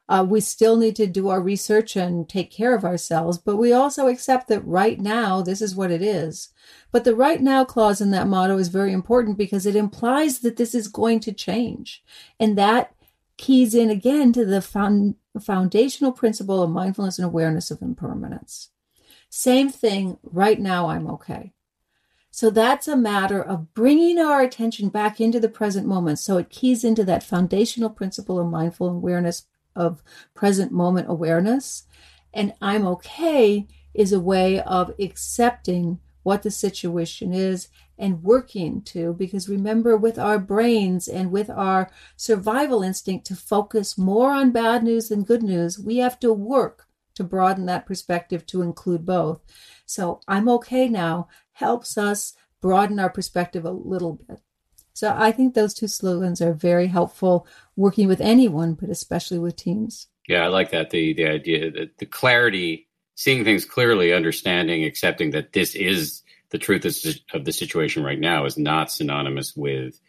We still need to do our research and take care of ourselves, but we also accept that right now, this is what it is. But the right now clause in that motto is very important because it implies that this is going to change. And that keys in again to the foundational principle of mindfulness and awareness of impermanence. Same thing, right now I'm okay. So that's a matter of bringing our attention back into the present moment. So it keys into that foundational principle of mindful awareness, of present moment awareness. And I'm okay is a way of accepting what the situation is and working to, because remember, with our brains and with our survival instinct to focus more on bad news than good news, we have to work to broaden that perspective to include both. So I'm okay now helps us broaden our perspective a little bit. So I think those two slogans are very helpful working with anyone, but especially with teens. Yeah, I like that. The idea that the clarity, seeing things clearly, understanding, accepting that this is the truth of the situation right now is not synonymous with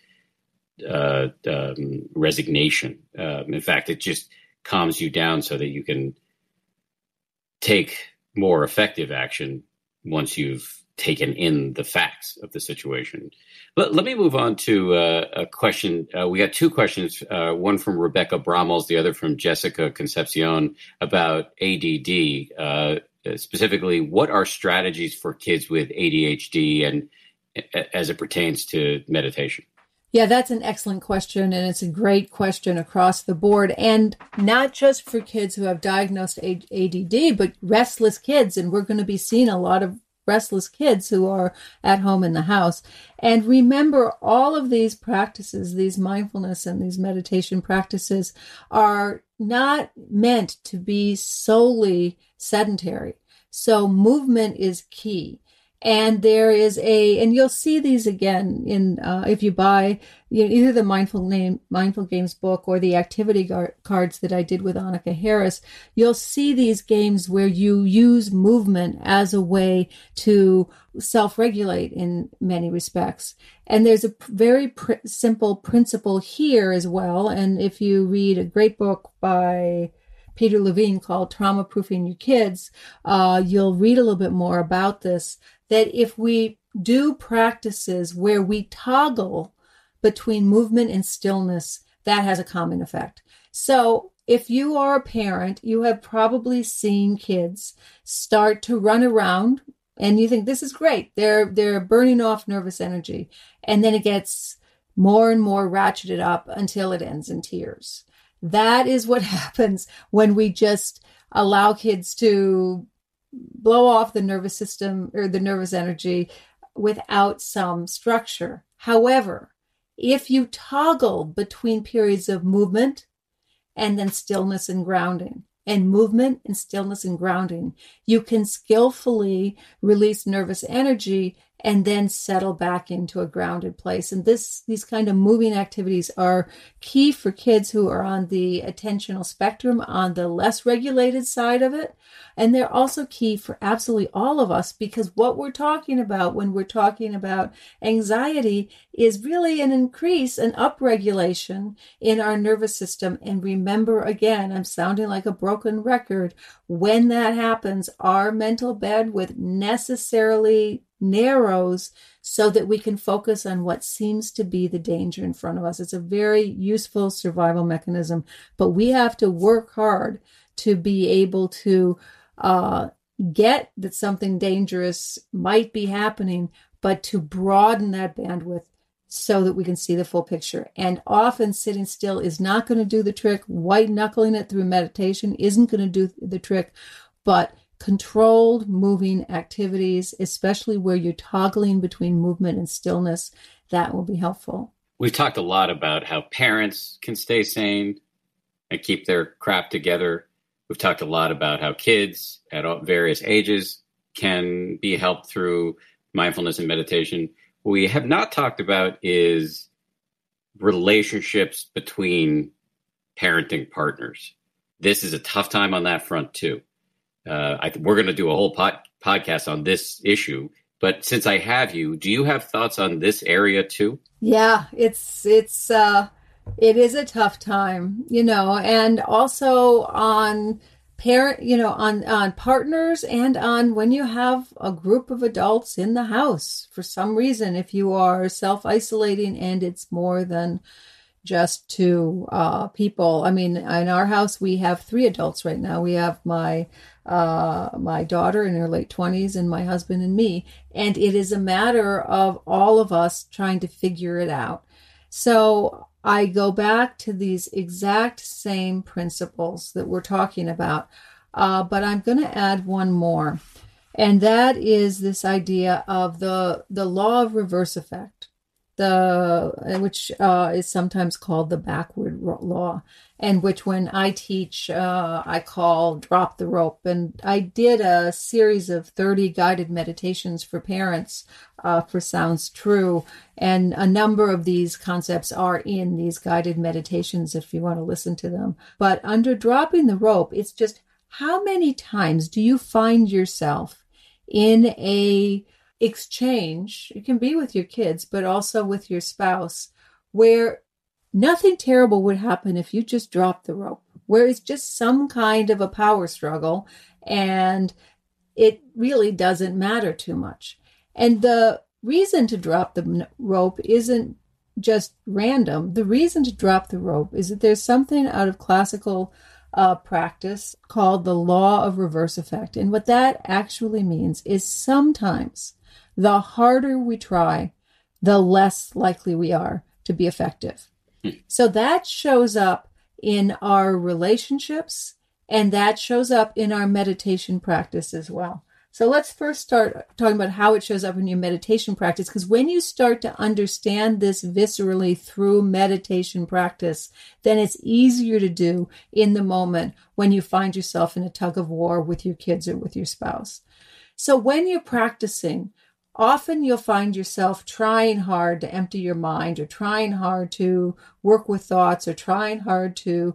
resignation. In fact, it just calms you down so that you can take more effective action once you've taken in the facts of the situation. Let me move on to a question. We got two questions, one from Rebecca Brommels, the other from Jessica Concepcion about ADD. Specifically, what are strategies for kids with ADHD and as it pertains to meditation? Yeah, that's an excellent question, and it's a great question across the board, and not just for kids who have diagnosed ADD, but restless kids, and we're going to be seeing a lot of restless kids who are at home in the house. And remember, all of these practices, these mindfulness and these meditation practices, are not meant to be solely sedentary. So movement is key. And there is and you'll see these again in if you buy either the Mindful Games book or the activity cards that I did with Annika Harris. You'll see these games where you use movement as a way to self-regulate in many respects. And there's a very simple principle here as well. And if you read a great book by Peter Levine called Trauma Proofing Your Kids, you'll read a little bit more about this, that if we do practices where we toggle between movement and stillness, that has a calming effect. So if you are a parent, you have probably seen kids start to run around and you think, this is great. They're burning off nervous energy. And then it gets more and more ratcheted up until it ends in tears. That is what happens when we just allow kids to blow off the nervous system or the nervous energy without some structure. However, if you toggle between periods of movement and then stillness and grounding, and movement and stillness and grounding, you can skillfully release nervous energy and then settle back into a grounded place. And these kind of moving activities are key for kids who are on the attentional spectrum, on the less regulated side of it. And they're also key for absolutely all of us, because what we're talking about when we're talking about anxiety is really an increase, an upregulation in our nervous system. And remember, again, I'm sounding like a broken record. When that happens, our mental bandwidth necessarily narrows so that we can focus on what seems to be the danger in front of us. It's a very useful survival mechanism, but we have to work hard to be able to get that something dangerous might be happening, but to broaden that bandwidth so that we can see the full picture. And often sitting still is not going to do the trick. White knuckling it through meditation isn't going to do the trick, but controlled moving activities, especially where you're toggling between movement and stillness, that will be helpful. We've talked a lot about how parents can stay sane and keep their crap together. We've talked a lot about how kids at various ages can be helped through mindfulness and meditation. What we have not talked about is relationships between parenting partners. This is a tough time on that front, too. We're going to do a whole podcast on this issue. But since I have you, do you have thoughts on this area, too? Yeah, it's It is a tough time, and also on on partners, and on when you have a group of adults in the house for some reason, if you are self-isolating and it's more than just two people. I mean, in our house, we have three adults right now. We have my daughter in her late 20s and my husband and me. And it is a matter of all of us trying to figure it out. So I go back to these exact same principles that we're talking about. But I'm going to add one more. And that is this idea of the law of reverse effect, which is sometimes called the backward law, and which when I teach, I call drop the rope. And I did a series of 30 guided meditations for parents for Sounds True. And a number of these concepts are in these guided meditations if you want to listen to them. But under dropping the rope, it's just how many times do you find yourself in a exchange, it can be with your kids, but also with your spouse, where nothing terrible would happen if you just dropped the rope, where it's just some kind of a power struggle and it really doesn't matter too much. And the reason to drop the rope isn't just random. The reason to drop the rope is that there's something out of classical practice called the law of reverse effect. And what that actually means is sometimes the harder we try, the less likely we are to be effective. So that shows up in our relationships, and that shows up in our meditation practice as well. So let's first start talking about how it shows up in your meditation practice, because when you start to understand this viscerally through meditation practice, then it's easier to do in the moment when you find yourself in a tug of war with your kids or with your spouse. So when you're practicing, often you'll find yourself trying hard to empty your mind, or trying hard to work with thoughts, or trying hard to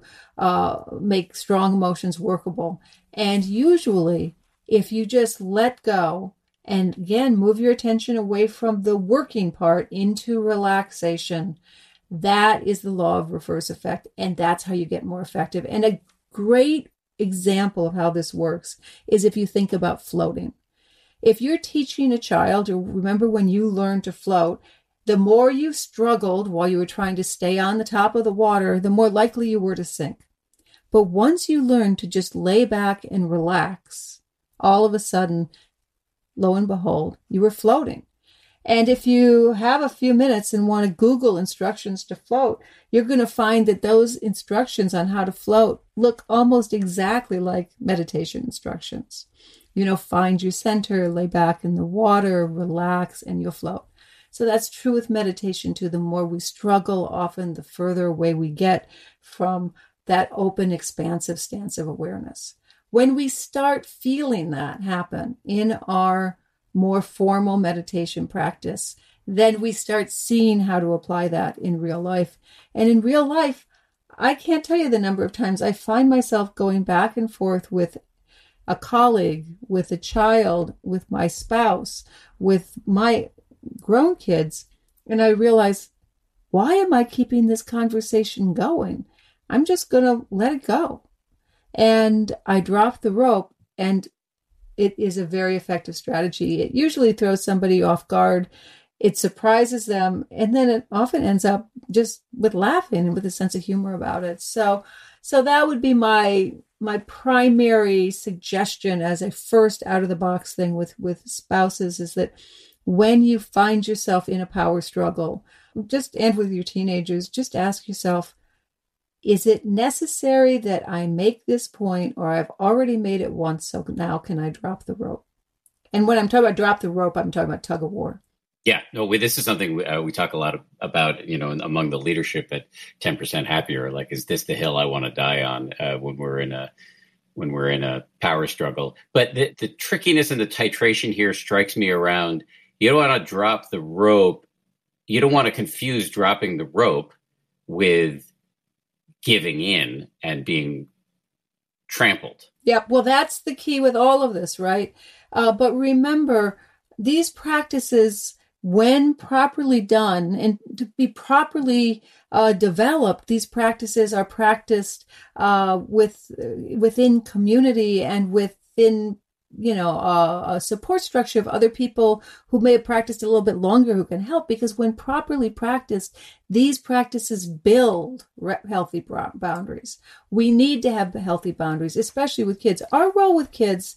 make strong emotions workable. And usually, if you just let go and again move your attention away from the working part into relaxation, that is the law of reverse effect, and that's how you get more effective. And a great example of how this works is if you think about floating. If you're teaching a child, or remember when you learned to float, the more you struggled while you were trying to stay on the top of the water, the more likely you were to sink. But once you learn to just lay back and relax, all of a sudden, lo and behold, you were floating. And if you have a few minutes and want to Google instructions to float, you're going to find that those instructions on how to float look almost exactly like meditation instructions. Find your center, lay back in the water, relax, and you'll float. So that's true with meditation too. The more we struggle, often the further away we get from that open, expansive stance of awareness. When we start feeling that happen in our more formal meditation practice, then we start seeing how to apply that in real life. And in real life, I can't tell you the number of times I find myself going back and forth with a colleague, with a child, with my spouse, with my grown kids, and I realize, why am I keeping this conversation going? I'm just going to let it go. And I drop the rope, and it is a very effective strategy. It usually throws somebody off guard. It surprises them, and then it often ends up just with laughing and with a sense of humor about it. So that would be my primary suggestion as a first out of the box thing with spouses, is that when you find yourself in a power struggle, and with your teenagers, just ask yourself, is it necessary that I make this point, or I've already made it once, so now can I drop the rope? And when I'm talking about drop the rope, I'm talking about tug of war. Yeah, no, this is something we talk a lot about, among the leadership at 10% Happier. Like, is this the hill I want to die on when we're in a power struggle? But the trickiness and the titration here strikes me around, you don't want to drop the rope. You don't want to confuse dropping the rope with giving in and being trampled. Yeah, well, that's the key with all of this, right? But remember, these practices when properly done and to be properly developed, these practices are practiced within community and within a support structure of other people who may have practiced a little bit longer who can help, because when properly practiced, these practices build healthy boundaries. We need to have healthy boundaries, especially with kids. Our role with kids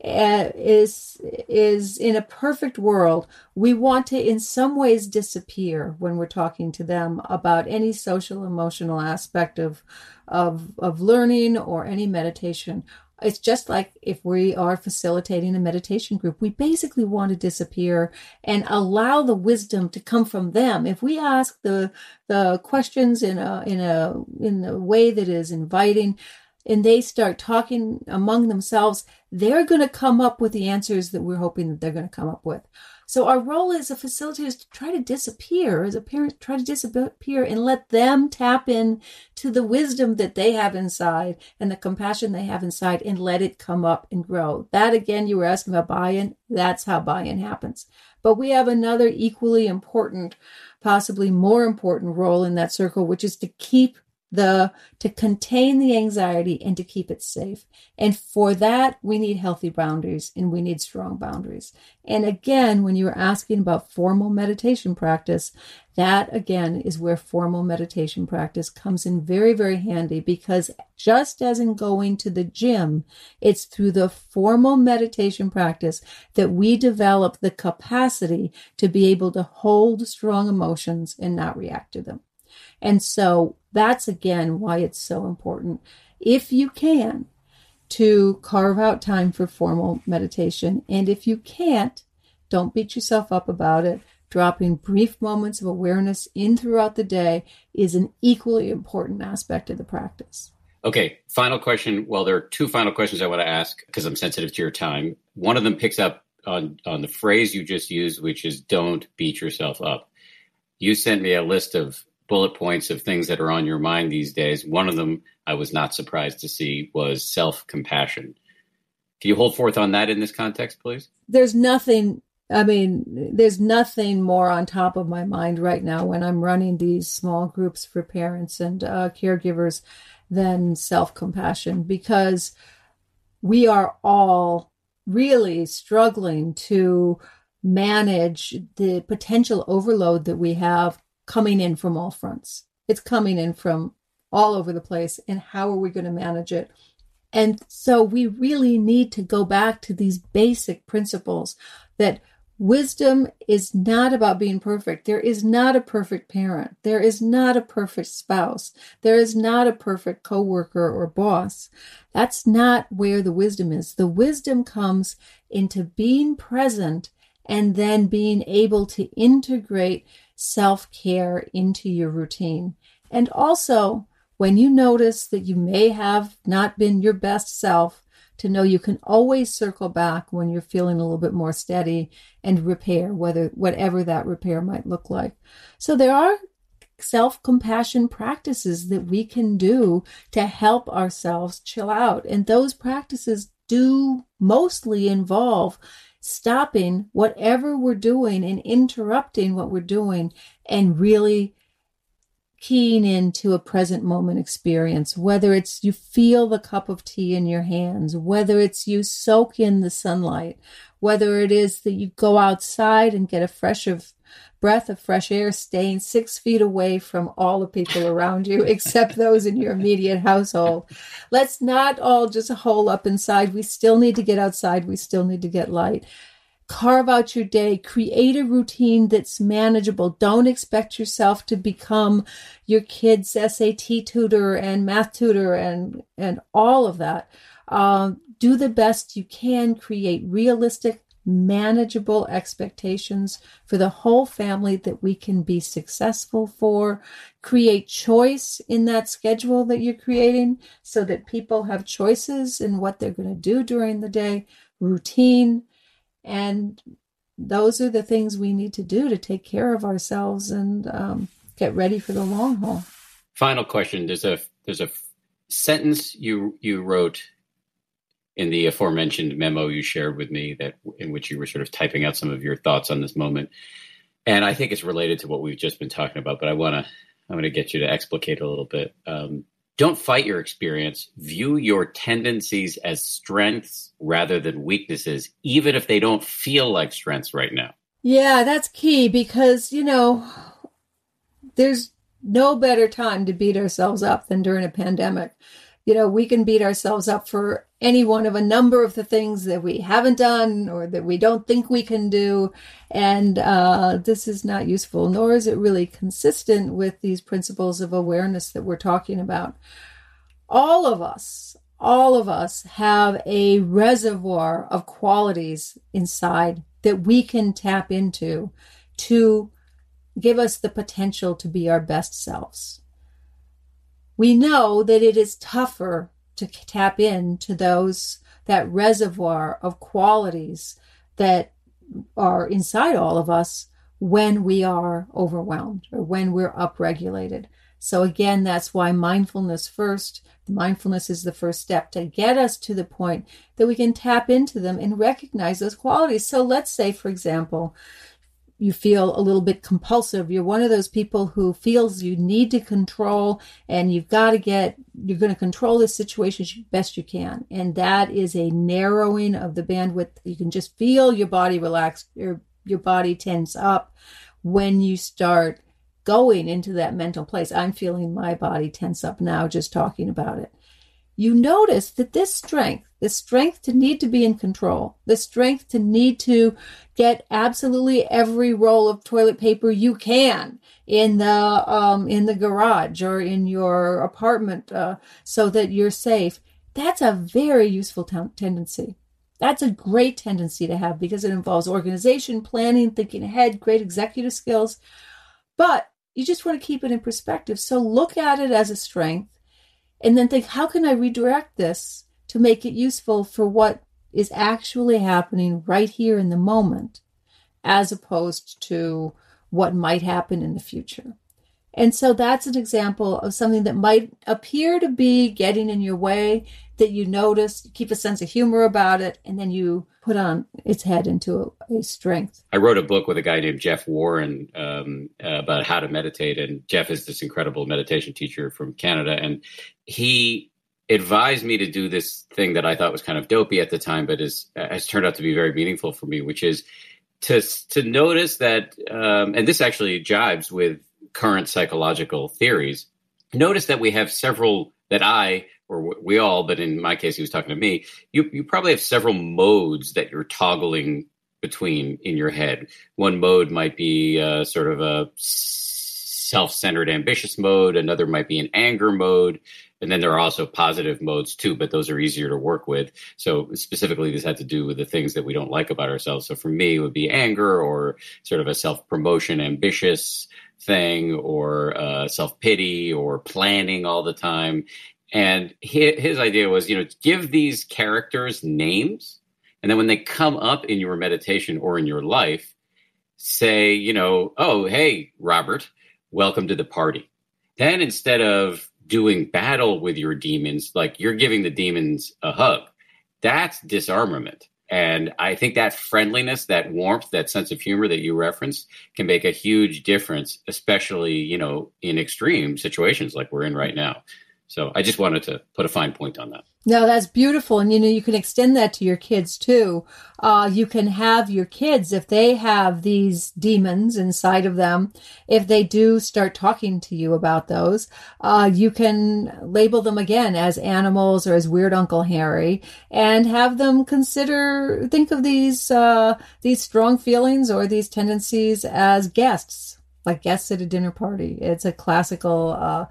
is in a perfect world, we want to in some ways disappear when we're talking to them about any social emotional aspect of learning or any meditation. It's just like if we are facilitating a meditation group, we basically want to disappear and allow the wisdom to come from them. If we ask the questions in a way that is inviting, and they start talking among themselves, they're going to come up with the answers that we're hoping that they're going to come up with. So our role as a facilitator is to try to disappear, as a parent, try to disappear and let them tap in to the wisdom that they have inside and the compassion they have inside and let it come up and grow. That, again, you were asking about buy-in. That's how buy-in happens. But we have another equally important, possibly more important role in that circle, which is to contain the anxiety and to keep it safe. And for that, we need healthy boundaries and we need strong boundaries. And again, when you were asking about formal meditation practice, that again is where formal meditation practice comes in very, very handy, because just as in going to the gym, it's through the formal meditation practice that we develop the capacity to be able to hold strong emotions and not react to them. And so that's, again, why it's so important, if you can, to carve out time for formal meditation. And if you can't, don't beat yourself up about it. Dropping brief moments of awareness in throughout the day is an equally important aspect of the practice. Okay, final question. Well, there are two final questions I want to ask because I'm sensitive to your time. One of them picks up on the phrase you just used, which is don't beat yourself up. You sent me a list of bullet points of things that are on your mind these days. One of them I was not surprised to see was self-compassion. Can you hold forth on that in this context, please? There's nothing more on top of my mind right now when I'm running these small groups for parents and caregivers than self-compassion, because we are all really struggling to manage the potential overload that we have coming in from all fronts. It's coming in from all over the place. And how are we going to manage it? And so we really need to go back to these basic principles that wisdom is not about being perfect. There is not a perfect parent. There is not a perfect spouse. There is not a perfect coworker or boss. That's not where the wisdom is. The wisdom comes into being present and then being able to integrate self-care into your routine. And also, when you notice that you may have not been your best self, to know you can always circle back when you're feeling a little bit more steady and repair, whatever that repair might look like. So there are self-compassion practices that we can do to help ourselves chill out. And those practices do mostly involve stopping whatever we're doing and interrupting what we're doing and really keying into a present moment experience, whether it's you feel the cup of tea in your hands, whether it's you soak in the sunlight, whether it is that you go outside and get a breath of fresh air, staying 6 feet away from all the people around you, except those in your immediate household. Let's not all just hole up inside. We still need to get outside. We still need to get light. Carve out your day. Create a routine that's manageable. Don't expect yourself to become your kid's SAT tutor and math tutor and all of that. Do the best you can. Create realistic, manageable expectations for the whole family that we can be successful for. Create choice in that schedule that you're creating so that people have choices in what they're going to do during the day. Routine. And those are the things we need to do to take care of ourselves and get ready for the long haul. Final question. There's a sentence you wrote in the aforementioned memo you shared with me in which you were sort of typing out some of your thoughts on this moment. And I think it's related to what we've just been talking about, but I'm going to get you to explicate a little bit. Don't fight your experience. View your tendencies as strengths rather than weaknesses, even if they don't feel like strengths right now. Yeah, that's key because, there's no better time to beat ourselves up than during a pandemic. We can beat ourselves up for any one of a number of the things that we haven't done or that we don't think we can do. And this is not useful, nor is it really consistent with these principles of awareness that we're talking about. All of us have a reservoir of qualities inside that we can tap into to give us the potential to be our best selves. We know that it is tougher to tap into that reservoir of qualities that are inside all of us when we are overwhelmed or when we're upregulated. So again, that's why mindfulness first. Mindfulness is the first step to get us to the point that we can tap into them and recognize those qualities. So let's say, for example, you feel a little bit compulsive. You're one of those people who feels you need to control and you're going to control this situation as best you can. And that is a narrowing of the bandwidth. You can just feel your body relax, your body tense up when you start going into that mental place. I'm feeling my body tense up now just talking about it. You notice that this strength to need to be in control, the strength to need to get absolutely every roll of toilet paper you can in the garage or in your apartment so that you're safe, that's a very useful tendency. That's a great tendency to have because it involves organization, planning, thinking ahead, great executive skills. But you just want to keep it in perspective. So look at it as a strength and then think, how can I redirect this to make it useful for what is actually happening right here in the moment, as opposed to what might happen in the future? And so that's an example of something that might appear to be getting in your way, that you notice, keep a sense of humor about it, and then you put on its head into a strength. I wrote a book with a guy named Jeff Warren about how to meditate. And Jeff is this incredible meditation teacher from Canada. And he advised me to do this thing that I thought was kind of dopey at the time, but has turned out to be very meaningful for me, which is to notice that, and this actually jives with current psychological theories, notice that we have several, or we all, but in my case, he was talking to me, you probably have several modes that you're toggling between in your head. One mode might be sort of a self-centered, ambitious mode. Another might be an anger mode. And then there are also positive modes too, but those are easier to work with. So specifically, this had to do with the things that we don't like about ourselves. So for me, it would be anger, or sort of a self-promotion, ambitious thing, or self-pity, or planning all the time. And his idea was, give these characters names. And then when they come up in your meditation or in your life, say, oh, hey, Robert, welcome to the party. Then instead of doing battle with your demons, like you're giving the demons a hug, that's disarmament. And I think that friendliness, that warmth, that sense of humor that you referenced can make a huge difference, especially, in extreme situations like we're in right now. So I just wanted to put a fine point on that. No, that's beautiful. And, you can extend that to your kids, too. You can have your kids, if they have these demons inside of them, if they do start talking to you about those, you can label them again as animals or as weird Uncle Harry, and have them think of these strong feelings or these tendencies as guests, like guests at a dinner party. It's a classical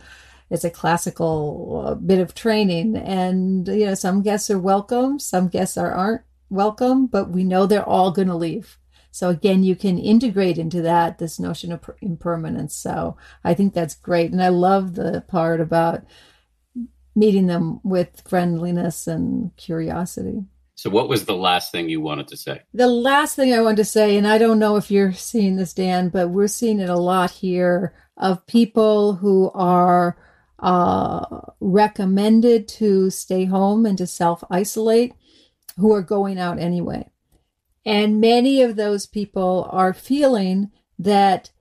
bit of training. And, some guests are welcome, some guests aren't welcome, but we know they're all going to leave. So again, you can integrate into that this notion of impermanence. So I think that's great. And I love the part about meeting them with friendliness and curiosity. So what was the last thing you wanted to say? The last thing I wanted to say, and I don't know if you're seeing this, Dan, but we're seeing it a lot here, of people who are recommended to stay home and to self-isolate, who are going out anyway. And many of those people are feeling that,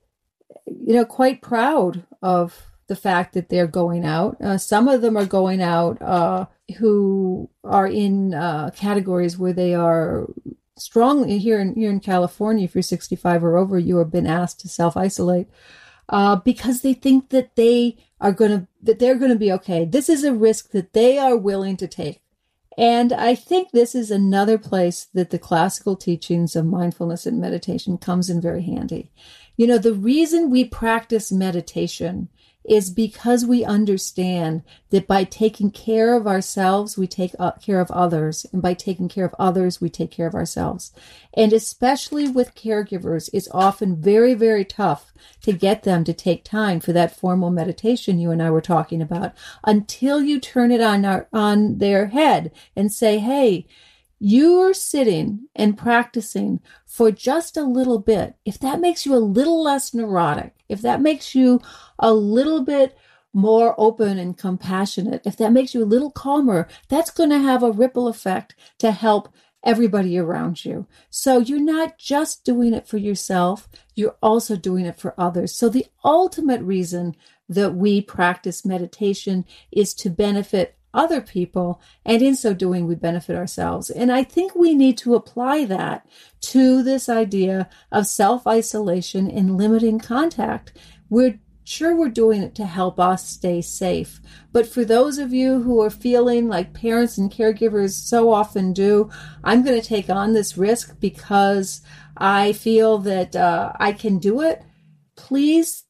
quite proud of the fact that they're going out. Some of them are going out who are in categories where they are strongly here in California. If you're 65 or over, you have been asked to self-isolate because they think that they're going to be okay. This is a risk that they are willing to take. And I think this is another place that the classical teachings of mindfulness and meditation comes in very handy. The reason we practice meditation is because we understand that by taking care of ourselves, we take care of others. And by taking care of others, we take care of ourselves. And especially with caregivers, it's often very, very tough to get them to take time for that formal meditation you and I were talking about until you turn it on their head and say, hey, you're sitting and practicing for just a little bit. If that makes you a little less neurotic, if that makes you a little bit more open and compassionate, if that makes you a little calmer, that's going to have a ripple effect to help everybody around you. So you're not just doing it for yourself, you're also doing it for others. So the ultimate reason that we practice meditation is to benefit other people, and in so doing, we benefit ourselves. And I think we need to apply that to this idea of self-isolation and limiting contact. We're sure we're doing it to help us stay safe. But for those of you who are feeling like parents and caregivers so often do, I'm going to take on this risk because I feel that I can do it. Please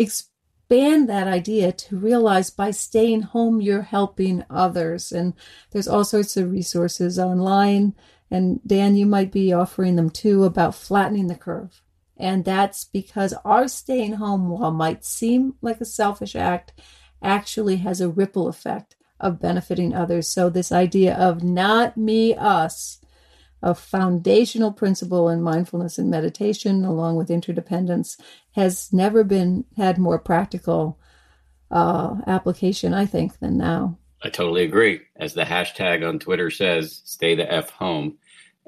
expand that idea to realize by staying home, you're helping others. And there's all sorts of resources online. And Dan, you might be offering them too about flattening the curve. And that's because our staying home, while might seem like a selfish act, actually has a ripple effect of benefiting others. So this idea of not me, us, a foundational principle in mindfulness and meditation, along with interdependence, has never had more practical application, I think, than now. I totally agree. As the hashtag on Twitter says, stay the F home.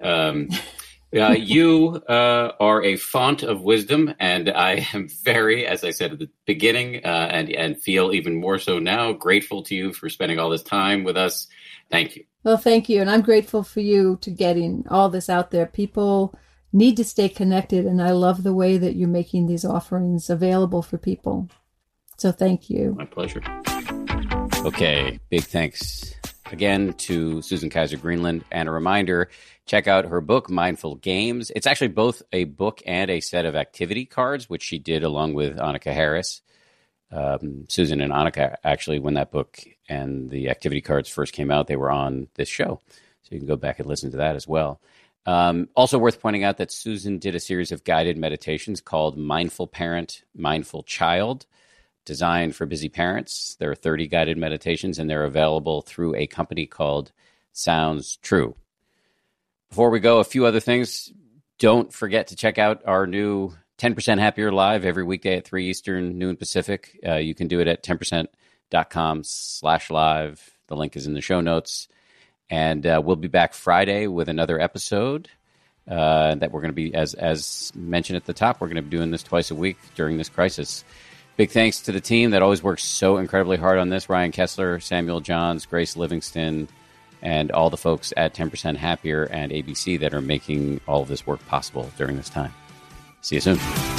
You are a font of wisdom, and I am very, as I said at the beginning, and feel even more so now, grateful to you for spending all this time with us. Thank you. Well, thank you. And I'm grateful for you to getting all this out there. People need to stay connected, and I love the way that you're making these offerings available for people. So thank you. My pleasure. Okay, big thanks again to Susan Kaiser Greenland. And a reminder, check out her book, Mindful Games. It's actually both a book and a set of activity cards, which she did along with Annika Harris. Susan and Annika, actually, when that book and the activity cards first came out, they were on this show. So you can go back and listen to that as well. Also worth pointing out that Susan did a series of guided meditations called Mindful Parent, Mindful Child, designed for busy parents. There are 30 guided meditations, and they're available through a company called Sounds True. Before we go, a few other things. Don't forget to check out our new 10% Happier Live every weekday at 3 Eastern, noon Pacific. You can do it at 10%.com/live. The link is in the show notes. And we'll be back Friday with another episode that we're going to be, as mentioned at the top, we're going to be doing this twice a week during this crisis. Big thanks to the team that always works so incredibly hard on this. Ryan Kessler, Samuel Johns, Grace Livingston, and all the folks at 10% Happier and ABC that are making all of this work possible during this time. See you soon.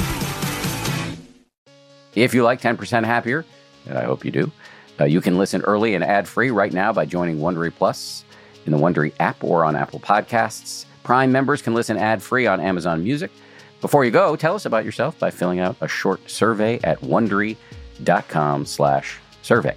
If you like 10% Happier, and I hope you do, you can listen early and ad-free right now by joining Wondery Plus in the Wondery app or on Apple Podcasts. Prime members can listen ad-free on Amazon Music. Before you go, tell us about yourself by filling out a short survey at Wondery.com/survey.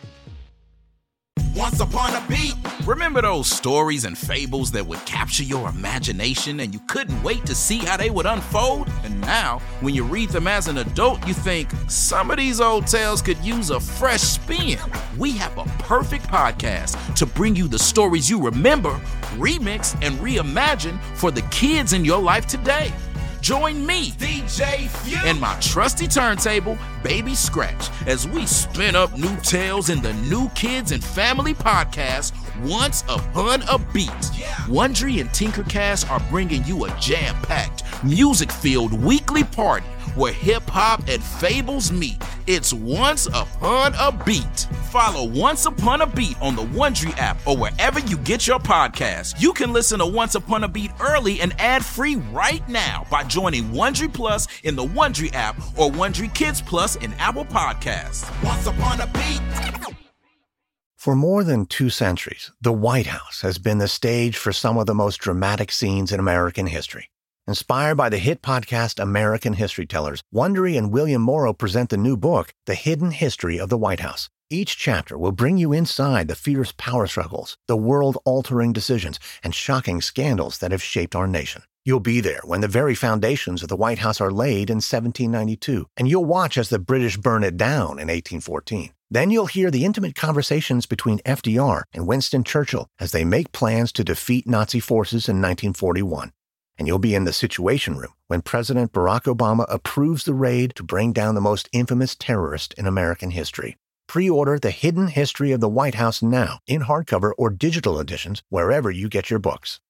Once upon a beat. Remember those stories and fables that would capture your imagination and you couldn't wait to see how they would unfold? And now, when you read them as an adult, you think, some of these old tales could use a fresh spin. We have a perfect podcast to bring you the stories you remember, remix, and reimagine for the kids in your life today. Join me, DJ Few, and my trusty turntable, Baby Scratch, as we spin up new tales in the New Kids and Family podcast, Once Upon a Beat. Wondery and Tinkercast are bringing you a jam-packed, music-filled weekly party where hip-hop and fables meet. It's Once Upon a Beat. Follow Once Upon a Beat on the Wondery app or wherever you get your podcasts. You can listen to Once Upon a Beat early and ad-free right now by joining Wondery Plus in the Wondery app or Wondery Kids Plus in Apple Podcasts. Once Upon a Beat. For more than 2 centuries, the White House has been the stage for some of the most dramatic scenes in American history. Inspired by the hit podcast American History Tellers, Wondery and William Morrow present the new book, The Hidden History of the White House. Each chapter will bring you inside the fierce power struggles, the world-altering decisions, and shocking scandals that have shaped our nation. You'll be there when the very foundations of the White House are laid in 1792, and you'll watch as the British burn it down in 1814. Then you'll hear the intimate conversations between FDR and Winston Churchill as they make plans to defeat Nazi forces in 1941. And you'll be in the Situation Room when President Barack Obama approves the raid to bring down the most infamous terrorist in American history. Pre-order The Hidden History of the White House now in hardcover or digital editions wherever you get your books.